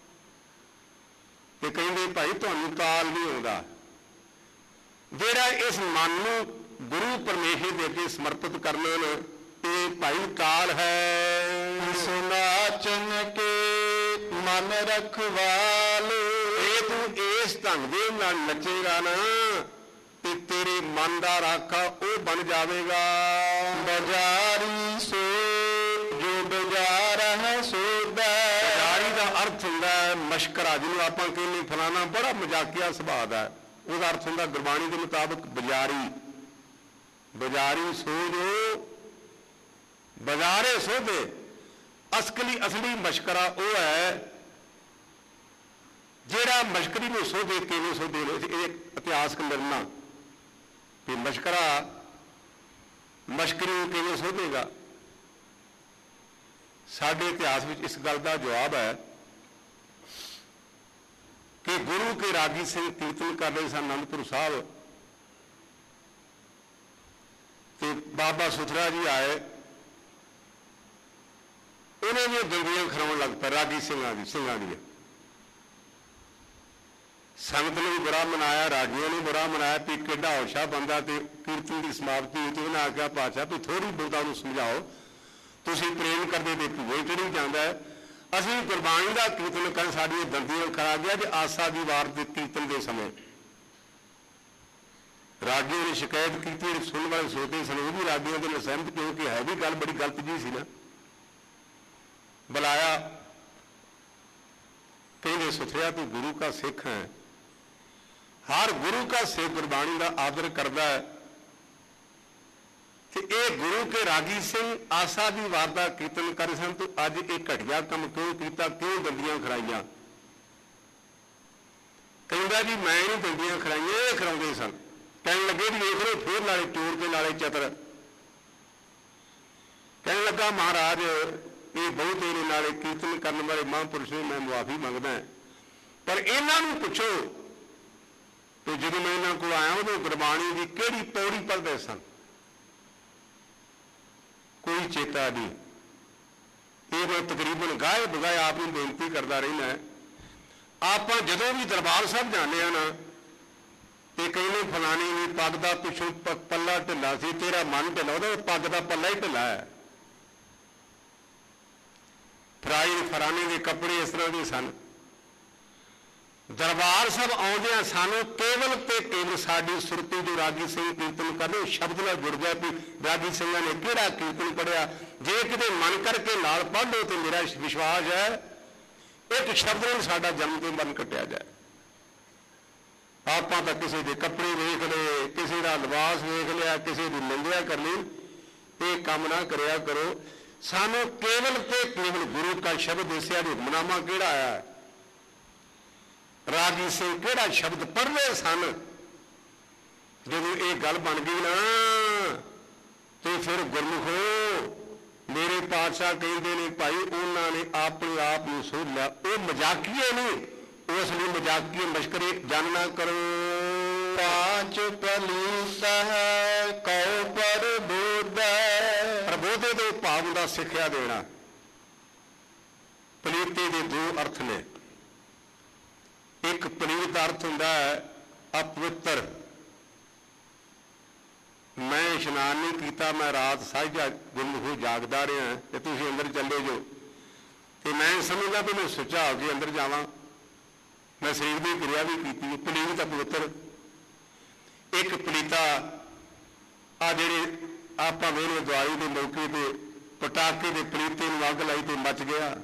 ते कहिंदे भाई तुहानूं ताल नहीं आउंदा। जिहड़ा इस मन नूं गुरु परमेश्वर दे अगे समर्पित करना ना ते भाई ताल है। सुनाचन के मन रखवाल, जे तू इस ढंग दे नाल नचेगा ना ते तेरे मन का राखा वो बन जाएगा। बाजारी सो जो बाजार है सोदा, बाजारी का अर्थ होंदा है मशकरा, जिन्होंने आप कहने फलाना बड़ा मजाकिया सुभाव है, उसका अर्थ होंदा गुरबाणी के मुताबिक बाजारी। बाजारी सो जो बाजारे सोधे, असली असली मशकरा वो है जिहड़ा मशकरी में सोधे। किवें सोधे इतिहास मिलना कि मशकरा मशकरी किवें सोधेगा। साडे इतिहास में इस गल का जवाब है कि गुरु के रागी सिंह कीर्तन कर रहे सन आनंदपुर साहब, तो बाबा सुथरा जी आए, उन्होंने दंदियां खराउण लग पे रागी सिंघां दी सिंघां दी। संगत ने भी बड़ा मनाया, रागियों ने बड़ा मनाया भी किड्डा होशा बंदा। तो कीर्तन की समाप्ति होती उन्हें आख्या पातशाह भी थोड़ी बहुता उन्हें समझाओ, तुसीं प्रेम करते तो भूए चढ़ी जाता है। असीं गुरबाणी का कीर्तन कर साडियां दंदियां खरा गया जे आसा दी वार के कीर्तन के समय रागियों ने शिकायत की, सुनने वाले सोचते सन वो भी रागियों के सहमत, क्योंकि है भी गल बड़ी गलत जी सी ना। बुलाया, कहेंगे सुथरिया तू गुरु का सिख है, हर गुरु का सिख गुरबाणी का आदर करता है। कि ये गुरु के रागी सिंह आसा की वारदा कीर्तन कर सन, तो अज एक घटिया काम क्यों किया, क्यों दंदियां खड़ाइया। कहता जी मैं नहीं दंदियां खड़ाइया, ये खड़ाउंदे सन। कहने लगे भी देख लो फिर नाले चोर के नाले चतर। कहने लगा महाराज ये बहुत मेरे नाले कीर्तन करने वाले महापुरुष ने, मैं मुआफी मंगदा है, पर इन्हों पूछो तो जो मैं इन्हों को आया उदों गुरबाणी की किहड़ी पौड़ी पढ़ते सन, कोई चेता नहीं। ये मैं तकरीबन गाए बगाए आप बेनती करता रहना है। ਆਪਾਂ ਜਦੋਂ ਵੀ ਦਰਬਾਰ ਸਾਹਿਬ ਜਾਂਦੇ ਆ ਨਾ ਤੇ ਕਹਿੰਦੇ ਫਲਾਣੀ ਵੀ ਪੱਗ ਦਾ ਪਿੱਛੋਂ ਪੱਲਾ ਢਿੱਲਾ ਸੀ, ਤੇਰਾ ਮਨ ਢਿੱਲਾ, ਉਹਦਾ ਪੱਗ ਦਾ ਪੱਲਾ ਹੀ ਢਿੱਲਾ ਹੈ। ਫਰਾਈ ਫਰਾਨੀ ਦੇ ਕੱਪੜੇ ਇਸ ਤਰ੍ਹਾਂ ਦੇ ਸਨ। ਦਰਬਾਰ ਸਾਹਿਬ ਆਉਂਦਿਆਂ ਸਾਨੂੰ ਕੇਵਲ ਤੇ ਕੇਵਲ ਸਾਡੀ ਸੁਰਤੀ ਜੋ ਰਾਗੀ ਸਿੰਘ ਕੀਰਤਨ ਕਰਦੇ ਉਹ ਸ਼ਬਦ ਨਾਲ ਜੁੜ ਗਿਆ ਵੀ ਰਾਗੀ ਸਿੰਘਾਂ ਨੇ ਕਿਹੜਾ ਕੀਰਤਨ ਪੜ੍ਹਿਆ। ਜੇ ਕਿਤੇ ਮਨ ਕਰਕੇ ਨਾਲ ਪੜ੍ਹ ਲਓ ਤੇ ਮੇਰਾ ਵਿਸ਼ਵਾਸ ਹੈ ਇੱਕ ਸ਼ਬਦ ਨਾਲ ਸਾਡਾ ਜਨਮ ਤੇ ਮਨ ਕੱਟਿਆ ਜਾਏ। ਆਪਾਂ ਤਾਂ ਕਿਸੇ ਦੇ ਕੱਪੜੇ ਵੇਖ ਲਏ, ਕਿਸੇ ਦਾ ਲਿਬਾਸ ਵੇਖ ਲਿਆ, ਕਿਸੇ ਦੀ ਨਿੰਦਿਆ ਕਰ ਲਈ, ਇਹ ਕੰਮ ਨਾ ਕਰਿਆ ਕਰੋ। ਸਾਨੂੰ ਕੇਵਲ ਤੇ ਕੇਵਲ ਗੁਰੂ का ਸ਼ਬਦ ਦੱਸਿਆ ਵੀ ਹੁਕਮਨਾਮਾ ਕਿਹੜਾ ਆਇਆ, ਰਾਗੀ ਸਿੰਘ ਕਿਹੜਾ ਸ਼ਬਦ ਪੜ੍ਹਦੇ ਸਨ। ਜਦੋਂ ਇਹ ਗੱਲ ਬਣ ਗਈ ਨਾ ਤੇ ਫਿਰ ਗੁਰਮੁਖੋ ਮੇਰੇ ਪਾਤਸ਼ਾਹ ਕਹਿੰਦੇ ਨੇ ਭਾਈ ਉਹਨਾਂ ਨੇ ਆਪਣੇ ਆਪ ਨੂੰ ਸੋਧ ਲਿਆ। ਉਹ ਮਜ਼ਾਕੀਏ ਨਹੀਂ, ਉਸ ਲਈ ਮਜ਼ਾਕੀਏ ਮਸ਼ਕਰੇ ਜਨ ਨਾ ਕਰੋ। ਪਾਂਚ ਪਲੀਸ ਹੈ ਕਉ ਪ੍ਰਬੋਧੈ, ਪ੍ਰਬੋਧੇ ਦੇ ਭਾਵ ਦਾ ਸਿੱਖਿਆ ਦੇਣਾ। ਪਲੀਤੇ ਦੇ ਦੋ ਅਰਥ ਨੇ। ਇੱਕ ਪਲੀਤ ਦਾ ਅਰਥ ਹੁੰਦਾ ਹੈ ਅਪਵਿੱਤਰ। ਮੈਂ ਇਸ਼ਨਾਨ ਨਹੀਂ ਕੀਤਾ, ਮੈਂ ਰਾਤ ਸਾਂਝਾ ਗੁੰਮਖੂ ਜਾਗਦਾ ਰਿਹਾ ਤੇ ਤੁਸੀਂ ਅੰਦਰ ਚੱਲੇ ਜੋ ਤੇ ਮੈਂ ਸਮਝਦਾ ਵੀ ਮੈਂ ਸੁੱਚਾ ਹੋ ਕੇ ਅੰਦਰ ਜਾਵਾਂ, ਮੈਂ ਸਰੀਰ ਦੀ ਕਿਰਿਆ ਵੀ ਕੀਤੀ। ਪਲੀਤ ਅਪਵਿੱਤਰ। ਇੱਕ ਪਲੀਤਾ ਆ ਜਿਹੜੇ ਆਪਾਂ ਵੇਲੇ ਦਿਵਾਲੀ ਦੇ ਮੌਕੇ ਤੇ ਪਟਾਕੇ ਦੇ ਪਲੀਤੇ ਨੂੰ ਅੱਗ ਲਾਈ ਤੇ ਮੱਚ ਗਿਆ।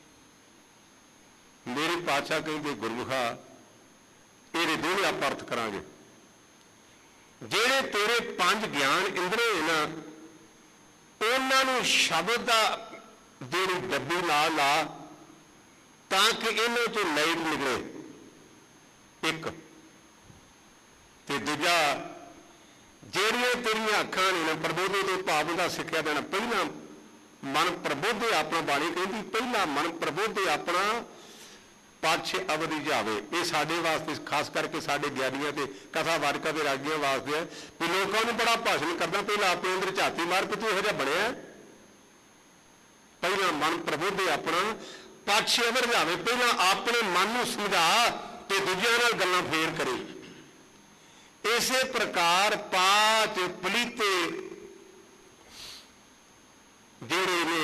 ਮੇਰੇ ਪਾਤਸ਼ਾਹ ਕਹਿੰਦੇ ਗੁਰਮੁਖਾ ਇਹਦੇ ਦੋਵੇਂ ਆਪਾਂ ਅਰਥ ਕਰਾਂਗੇ। ਜਿਹੜੇ ਤੇਰੇ ਪੰਜ ਗਿਆਨ ਇੰਦਰੇ ਨਾ ਉਹਨਾਂ ਨੂੰ ਸ਼ਬਦ ਦਾ ਜਿਹੜੀ ਡੱਬੀ ਨਾਲ ਲਾ ਤਾਂ ਕਿ ਇਹਨਾਂ ਤੋਂ ਲਾਈਟ ਨਿਕਲੇ। ਇੱਕ ਤੇ ਦੂਜਾ ਜਿਹੜੀਆਂ ਤੇਰੀਆਂ ਅੱਖਾਂ ਨੇ ਨਾ ਪ੍ਰਬੋਧੇ ਦੇ ਭਾਵ ਦਾ ਸਿੱਖਿਆ ਦੇਣਾ। ਪਹਿਲਾਂ ਮਨ ਪ੍ਰਬੋਧੇ ਆਪਣਾ ਬਾਣੀ ਕਹਿੰਦੀ ਪਹਿਲਾਂ ਮਨ ਪ੍ਰਬੋਧੇ ਆਪਣਾ ਪਾਛੇ ਅਵਧੀ ਜਾਵੇ। ਇਹ ਸਾਡੇ ਵਾਸਤੇ ਖਾਸ ਕਰਕੇ ਸਾਡੇ ਗਿਆਨੀਆਂ ਤੇ ਕਥਾ ਵਾਰਕਾਂ ਦੇ ਰਾਗੀਆਂ ਵਾਸਤੇ ਹੈ ਵੀ ਲੋਕਾਂ ਨੂੰ ਬੜਾ ਭਾਸ਼ਣ ਕਰਦਾ ਪਹਿਲਾਂ ਆਪਣੇ ਅੰਦਰ ਝਾਤੀ ਮਾਰ ਕੇ ਤੂੰ ਇਹੋ ਜਿਹਾ ਬਣਿਆ। ਪਹਿਲਾਂ ਮਨ ਪ੍ਰਬੋਧੇ ਆਪਣਾ ਪਾਛੇ ਅਵਰ ਜਾਵੇ। ਪਹਿਲਾਂ ਆਪਣੇ ਮਨ ਨੂੰ ਸਮਝਾ ਤੇ ਦੂਜਿਆਂ ਨਾਲ ਗੱਲਾਂ ਫੇਰ ਕਰੇ। ਇਸੇ ਪ੍ਰਕਾਰ ਪਾਂਚ ਪਲੀਤੇ ਜਿਹੜੇ ਨੇ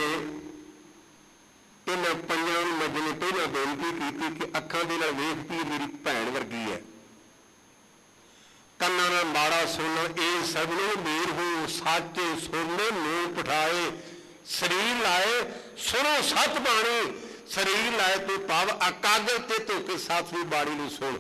ਇਹਨਾਂ ਪੰਜਾਂ ਨੂੰ ਮੈਂ ਜਿਵੇਂ ਪਹਿਲਾਂ ਬੇਨਤੀ ਕੀਤੀ ਕਿ ਅੱਖਾਂ ਦੇ ਨਾਲ ਵੇਖਦੀ ਮੇਰੀ ਭੈਣ ਵਰਗੀ ਹੈ, ਕੰਨਾਂ ਨਾਲ ਮਾੜਾ ਸੁਣਨਾ ਇਹ ਸਭ ਨੂੰ ਮੇਰ ਹੋ ਸਾਚੇ ਸੁਣਨੇ ਨੂੰ ਪਠਾਏ। ਸਰੀਰ ਲਾਏ ਸੁਣੋ ਸਤ ਬਾਣੀ, ਸਰੀਰ ਲਾਏ ਤੇ ਭਾਵ ਅਕਾਗਰ ਤੇ ਧੋ ਕੇ ਸਾਤਵੀਂ ਬਾਣੀ ਨੂੰ ਸੁਣ।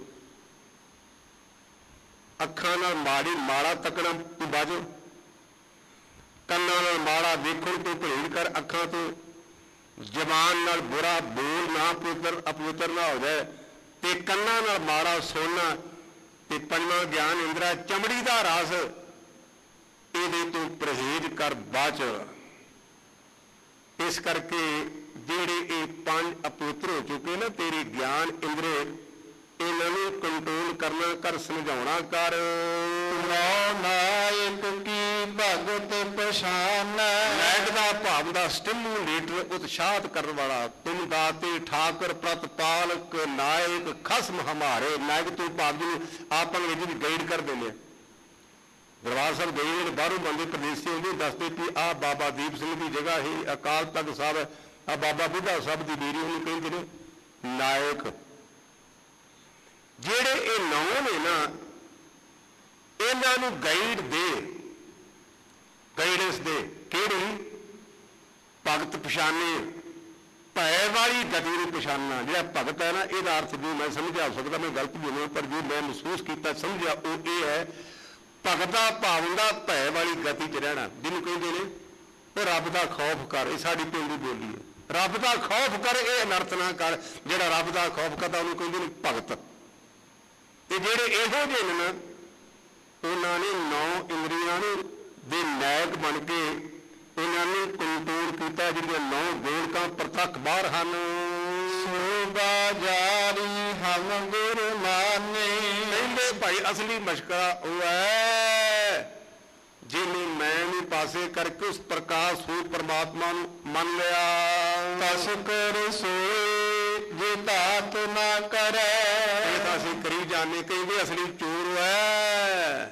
ਅੱਖਾਂ ਨਾਲ ਮਾੜੀ ਮਾੜਾ ਤੱਕਣਾ ਤੂੰ ਬਾਜੋ, ਕੰਨਾਂ ਨਾਲ ਮਾੜਾ ਵੇਖਣ ਤੋਂ ਪਰਹੇਜ਼ ਕਰ, ਅੱਖਾਂ ਤੋਂ ਜ਼ਬਾਨ ਨਾਲ ਬੁਰਾ ਬੋਲ ਨਾ ਪਵਿੱਤਰ ਅਪਵਿੱਤਰ ਨਾ ਹੋ ਜਾਏ ਤੇ ਕੰਨਾਂ ਨਾਲ ਮਾੜਾ ਸੁਣਨਾ ਤੇ ਪੰਜਵਾਂ ਗਿਆਨ ਇੰਦਰਾ ਚਮੜੀ ਦਾ ਰਸ ਇਹਦੇ ਤੋਂ ਪਰਹੇਜ਼ ਕਰ ਬਾਚ। ਇਸ ਕਰਕੇ ਜਿਹੜੇ ਇਹ ਪੰਜ ਅਪਵਿੱਤਰ ਹੋ ਚੁੱਕੇ ਨਾ ਤੇਰੇ ਗਿਆਨ ਇੰਦਰੇ ਇਹਨਾਂ ਨੂੰ ਕੰਟਰੋਲ ਕਰਨਾ ਕਰ, ਸਮਝਾਉਣਾ ਕਰ। ਨਾਇਕ ਕੀ ਭਗਤ ਪਛਾਨ, ਨਾਇਕ ਦਾ ਭਾਵ ਦਾ ਸਟਿਮੂਲੇਟਰ ਉਤਸ਼ਾਹਤ ਕਰਨ ਵਾਲਾ। ਤੁਮ ਦਾਤੇ ਠਾਕੁਰ ਪ੍ਰਤਪਾਲਕ ਨਾਇਕ ਖਸਮ ਹਮਾਰੇ। ਨਾਇਕ ਤੋਂ ਭਾਵ ਜਿਹਨੂੰ ਆਪਾਂ ਨੂੰ ਜਿਹਦੀ ਗਾਈਡ ਕਰ ਦਿੰਦੇ ਆ। ਦਰਬਾਰ ਸਾਹਿਬ ਗਏ ਜਿਹੜੇ ਬਾਹਰੋਂ ਬੰਦੇ ਪ੍ਰਦੇਸੀ ਹੁੰਦੇ ਦੱਸਦੇ ਕਿ ਆਹ ਬਾਬਾ ਦੀਪ ਸਿੰਘ ਦੀ ਜਗ੍ਹਾ ਹੀ ਅਕਾਲ ਤਖਤ ਸਾਹਿਬ, ਆਹ ਬਾਬਾ ਬੁੱਢਾ ਸਾਹਿਬ ਦੀ ਡੇਰੀ ਉਹਨੂੰ ਕਹਿੰਦੇ ਨੇ ਨਾਇਕ। ਜਿਹੜੇ ਇਹ ਨੌਂ ਨੇ ਨਾ ਇਹਨਾਂ ਨੂੰ ਗਾਈਡ ਦੇ, ਗਾਈਡੈਂਸ ਦੇ। ਕਿਹੜੀ? ਭਗਤ ਪਛਾਣੇ, ਭੈ ਵਾਲੀ ਗਤੀ ਨੂੰ ਪਛਾਣਨਾ। ਜਿਹੜਾ ਭਗਤ ਹੈ ਨਾ ਇਹਦਾ ਅਰਥ ਜੋ ਮੈਂ ਸਮਝਾ ਸਕਦਾ, ਮੈਂ ਗਲਤ ਬੋਲਿਆ ਪਰ ਜੋ ਮੈਂ ਮਹਿਸੂਸ ਕੀਤਾ ਸਮਝਿਆ ਉਹ ਇਹ ਹੈ ਭਗਤ ਦਾ ਭਾਵ ਹੁੰਦਾ ਭੈ ਵਾਲੀ ਗਤੀ 'ਚ ਰਹਿਣਾ, ਜਿਹਨੂੰ ਕਹਿੰਦੇ ਨੇ ਉਹ ਰੱਬ ਦਾ ਖੌਫ ਕਰ। ਇਹ ਸਾਡੀ ਪੇਂਡੂ ਬੋਲੀ ਹੈ, ਰੱਬ ਦਾ ਖੌਫ ਕਰ, ਇਹ ਅਨਰਥ ਨਾ ਕਰ। ਜਿਹੜਾ ਰੱਬ ਦਾ ਖੌਫ ਕਰਦਾ ਉਹਨੂੰ ਕਹਿੰਦੇ ਨੇ ਭਗਤ। ਤੇ ਜਿਹੜੇ ਇਹੋ ਜਿਹੇ ਨੇ ਨਾ ਉਹਨਾਂ ਨੇ ਨੌ ਇੰਦਰੀਆਂ ਨੂੰ ਦੇ ਨਾਇਕ ਬਣ ਕੇ ਇਹਨਾਂ ਨੂੰ ਕੰਟਰੋਲ ਕੀਤਾ। ਜਿਹੜੀਆਂ ਨੌ ਗੋਲਕਾਂ ਪ੍ਰਤੱਖ ਬਾਹਰ ਹਨ। ਸੋਭਾ ਜਾਰੀ ਹਮ ਗੁਰ ਮਾਨੇ, ਕਹਿੰਦੇ ਭਾਈ ਅਸਲੀ ਮਸ਼ਕਰਾ ਉਹ ਹੈ ਜਿਹਨੇ ਮੈਂ ਨੂੰ ਪਾਸੇ ਕਰਕੇ ਉਸ ਪ੍ਰਕਾਸ਼ ਸਰੂਪ ਪਰਮਾਤਮਾ ਨੂੰ ਮੰਨ ਲਿਆ। ਤਸ ਕਰ ਸੋਏ ਜੇ ਧਾਤ ਨਾ ਕਰੈ। ਇਹ ਤਾਂ ਅਸੀਂ ਕਰੀ ਜਾਣੇ, ਕਹਿੰਦੇ ਅਸਲੀ ਚੋਰ ਹੈ।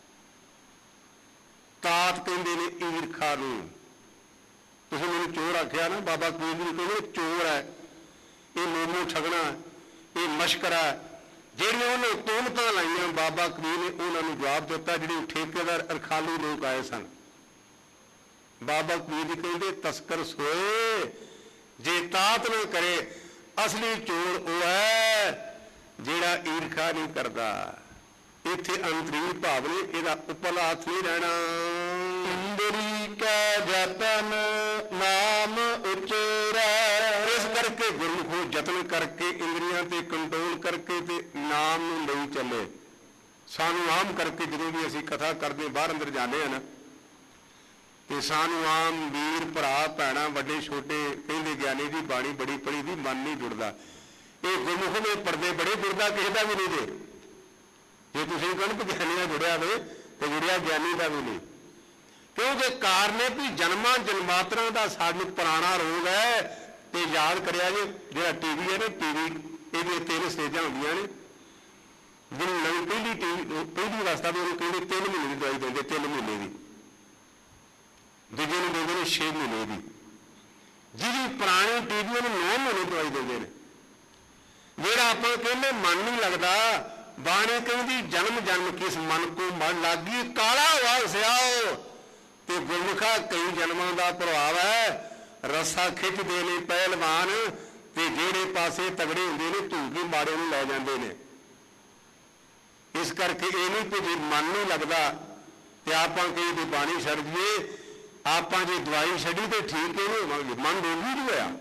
ਤਾਤ ਕਹਿੰਦੇ ਨੇ ਈਰਖਾ ਨੂੰ। ਤੁਸੀਂ ਮੈਨੂੰ ਚੋਰ ਆਖਿਆ ਨਾ, ਬਾਬਾ ਕਬੀਰ ਜੀ ਕਹਿੰਦੇ ਚੋਰ ਹੈ, ਇਹ ਮੋਮੋ ਠਗਣਾ, ਇਹ ਮਸ਼ਕਰਾ। ਜਿਹੜੀਆਂ ਉਹਨੇ ਤੋਹਮਤਾਂ ਲਾਈਆਂ ਬਾਬਾ ਕਬੀਰ ਨੇ ਉਹਨਾਂ ਨੂੰ ਜਵਾਬ ਦਿੱਤਾ। ਜਿਹੜੇ ਠੇਕੇਦਾਰ ਅਰਖਾਲੂ ਲੋਕ ਆਏ ਸਨ, ਬਾਬਾ ਕਬੀਰ ਜੀ ਕਹਿੰਦੇ ਤਸਕਰ ਸੋਏ ਜੇ ਤਾਤ ਨਾ ਕਰੇ। ਅਸਲੀ ਚੋਰ ਉਹ ਹੈ ਜਿਹੜਾ ਈਰਖਾ ਨਹੀਂ ਕਰਦਾ। ਇੱਥੇ ਅੰਤਰੀਨ ਭਾਵ ਨੇ, ਇਹਦਾ ਉਪਰਲਾ ਹੱਥ ਨਹੀਂ ਰਹਿਣਾ। ਇੰਦਰੀ ਕੈ ਜਤਨ ਨਾਮ ਉਚਰੈ। ਇਸ ਕਰਕੇ ਗੁਰਮੁਖੋ ਯਤਨ ਕਰਕੇ ਇੰਦਰੀਆਂ ਤੇ ਕੰਟਰੋਲ ਕਰਕੇ ਤੇ ਨਾਮ ਨੂੰ ਲਈ ਚੱਲੇ। ਸਾਨੂੰ ਆਮ ਕਰਕੇ ਜਦੋਂ ਵੀ ਅਸੀਂ ਕਥਾ ਕਰਦੇ ਬਾਹਰ ਅੰਦਰ ਜਾਂਦੇ ਹਾਂ ਨਾ, ਤੇ ਸਾਨੂੰ ਆਮ ਵੀਰ ਭਰਾ ਭੈਣਾਂ ਵੱਡੇ ਛੋਟੇ ਕਹਿੰਦੇ ਗਿਆਨੀ ਦੀ ਬਾਣੀ ਬੜੀ ਪੜੀ ਦੀ ਮਨ ਨਹੀਂ ਜੁੜਦਾ। ਇਹ ਗੁਰਮੁਖ ਦੇ ਪਰਦੇ ਬੜੇ ਜੁੜਦਾ, ਕਿਸੇ ਦਾ ਵੀ ਨਹੀਂ ਦੇ। ਜੇ ਤੁਸੀਂ ਕਹਿੰਦੇ ਕਿ ਗਿਆਨੀ ਨਾਲ ਜੁੜਿਆ ਹੋਵੇ ਤੇ ਜੁੜਿਆ ਗਿਆਨੀ ਦਾ ਵੀ ਨਹੀਂ। ਕਿਉਂਕਿ ਕਾਰਨ ਹੈ ਵੀ ਜਨਮਾਂ ਜਨਮਾਤਰਾਂ ਦਾ ਸਾਨੂੰ ਪੁਰਾਣਾ ਰੋਗ ਹੈ। ਤੇ ਯਾਦ ਕਰਿਆ ਜੇ ਜਿਹੜਾ ਟੀਵੀ ਹੈ ਨਾ, ਟੀਵੀ ਇਹਦੀਆਂ ਤਿੰਨ ਸਟੇਜਾਂ ਹੁੰਦੀਆਂ ਨੇ। ਜਿਹਨੂੰ ਨਵੀਂ ਪਹਿਲੀ ਟੀਵੀ ਪਹਿਲੀ ਅਵਸਥਾ ਵੀ ਉਹਨੂੰ ਕਹਿੰਦੇ ਤਿੰਨ ਮਹੀਨੇ ਦੀ ਦਵਾਈ ਦਿੰਦੇ, ਤਿੰਨ ਮਹੀਨੇ ਦੀ। ਦੂਜੇ ਨੂੰ ਦਿੰਦੇ ਨੇ ਛੇ ਮਹੀਨੇ ਦੀ। ਜਿਹਦੀ ਪੁਰਾਣੀ ਟੀਵੀ ਉਹਨੂੰ ਨੌ ਮਹੀਨੇ ਦਵਾਈ ਦਿੰਦੇ ਨੇ। ਜਿਹੜਾ ਆਪਾਂ ਕਹਿੰਦੇ ਮਨ ਨਹੀਂ ਲੱਗਦਾ, ਬਾਣੀ ਕਹਿੰਦੀ ਜਨਮ ਜਨਮ ਕਿਸ ਮਨ ਕੋ ਮਨ ਲਾਗੀ ਕਾਲਾ ਵਾ ਸਿਆਓ। ਤੇ ਗੁਰਮੁਖਾ ਕਈ ਜਨਮਾਂ ਦਾ ਪ੍ਰਭਾਵ ਹੈ। ਰੱਸਾ ਖਿੱਚਦੇ ਨੇ ਪਹਿਲਵਾਨ, ਤੇ ਜਿਹੜੇ ਪਾਸੇ ਤਗੜੇ ਹੁੰਦੇ ਨੇ ਧੂਕੇ ਮਾੜੇ ਨੂੰ ਲੈ ਜਾਂਦੇ ਨੇ। ਇਸ ਕਰਕੇ ਇਹ ਨਹੀਂ ਕਿ ਜੇ ਮਨ ਨਹੀਂ ਲੱਗਦਾ ਤੇ ਆਪਾਂ ਕਹੀ ਦੀ ਬਾਣੀ ਛੱਡ ਦਈਏ। ਆਪਾਂ ਜੇ ਦਵਾਈ ਛੱਡੀ ਤੇ ਠੀਕ ਹੀ ਨਹੀਂ ਹੋਵਾਂਗੇ। ਮਨ ਰੋਗੀ ਨਹੀਂ ਹੋਇਆ।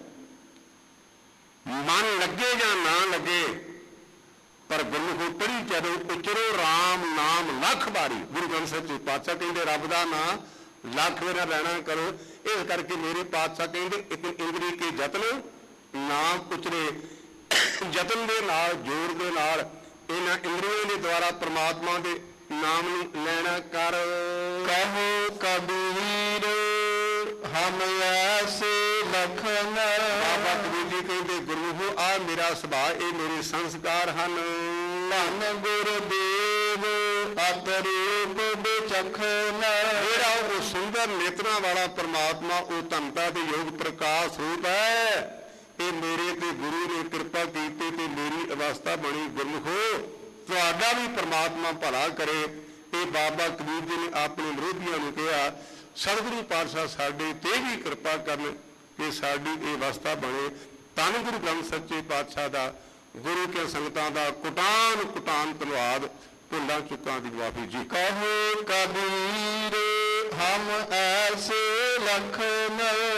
ਮਨ ਲੱਗੇ ਜਾਂ ਨਾ ਲੱਗੇ, ਪਰ ਗੁਰਮੁਖ ਪੜ੍ਹੀ ਜਦੋਂ ਉਚਰੋ ਰਾਮ ਨਾਮ ਲੱਖ ਵਾਰੀ। ਗੁਰੂ ਗ੍ਰੰਥ ਸਾਹਿਬ ਜੀ ਪਾਤਸ਼ਾਹ ਕਹਿੰਦੇ ਰੱਬ ਦਾ ਨਾਂ ਲੱਖ ਵਾਰ ਲੈਣਾ ਕਰੋ। ਇਸ ਕਰਕੇ ਮੇਰੇ ਪਾਤਸ਼ਾਹ ਕਹਿੰਦੇ ਇੱਕ ਇੰਦਰੀ ਕੇ ਯਤਨ ਨਾਮ ਉਚਰੇ। ਯਤਨ ਦੇ ਨਾਲ, ਜ਼ੋਰ ਦੇ ਨਾਲ ਇਹਨਾਂ ਇੰਦਰੀਆਂ ਦੇ ਦੁਆਰਾ ਪ੍ਰਮਾਤਮਾ ਦੇ ਨਾਮ ਨੂੰ ਲੈਣਾ ਕਰ। ਕਹੋ ਕਬੀਰ ਹਮ ਐਸੇ ਲਖਨ। ਬਾਬਾ ਕਬੀਰ ਜੀ ਕਹਿੰਦੇ ਗੁਰਮੁਖੋ ਆ ਮੇਰਾ ਸੁਭਾਅ, ਇਹ ਮੇਰੇ ਸੰਸਕਾਰ ਹਨ। ਧੰਨ ਗੁਰਦੇਵ ਅਤਰੂਪ ਵਿਚਖਨ। ਜਿਹੜਾ ਉਹ ਸੁੰਦਰ ਨੇਤਰਾਂ ਵਾਲਾ ਪ੍ਰਮਾਤਮਾ, ਉਹ ਧਨਤਾ ਤੇ ਯੋਗ ਪ੍ਰਕਾਸ਼ ਰੂਪ ਹੈ। ਇਹ ਮੇਰੇ ਤੇ ਗੁਰੂ ਨੇ ਕਿਰਪਾ ਕੀਤੀ ਤੇ ਮੇਰੀ ਅਵਸਥਾ ਬਣੀ। ਗੁਰਮੁਖੋ ਤੁਹਾਡਾ ਵੀ ਪ੍ਰਮਾਤਮਾ ਭਲਾ ਕਰੇ। ਇਹ ਬਾਬਾ ਕਬੀਰ ਜੀ ਨੇ ਆਪਣੇ ਵਿਰੋਧੀਆਂ ਨੂੰ ਕਿਹਾ ਸਤਿਗੁਰੂ ਪਾਤਸ਼ਾਹ ਸਾਡੇ ਤੇ ਵੀ ਕਿਰਪਾ ਕਰਨ ਕਿ ਸਾਡੀ ਇਹ ਅਵਸਥਾ ਬਣੇ। ਧੰਨ ਗੁਰੂ ਗ੍ਰੰਥ ਸੱਚੇ ਪਾਤਸ਼ਾਹ ਦਾ, ਗੁਰੂ ਕੇ ਸੰਗਤਾਂ ਦਾ ਕੁਟਾਨ ਕੁਟਾਨ ਧੰਨਵਾਦ। ਭੁੱਲਾਂ ਚੁੱਕਾਂ ਦੀ ਮਾਫੀ ਜੀ। ਕਹੋ ਕਬੀਰ ਹਮ ਐਸੇ ਲਖਨ।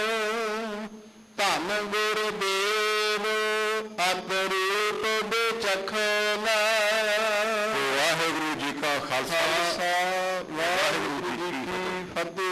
ਧੰਨ ਗੁਰਦੇਵ ਅਤਰੂਪ ਵਿਚਖਨ। ਵਾਹਿਗੁਰੂ ਜੀ ਕਾ ਖਾਲਸਾ।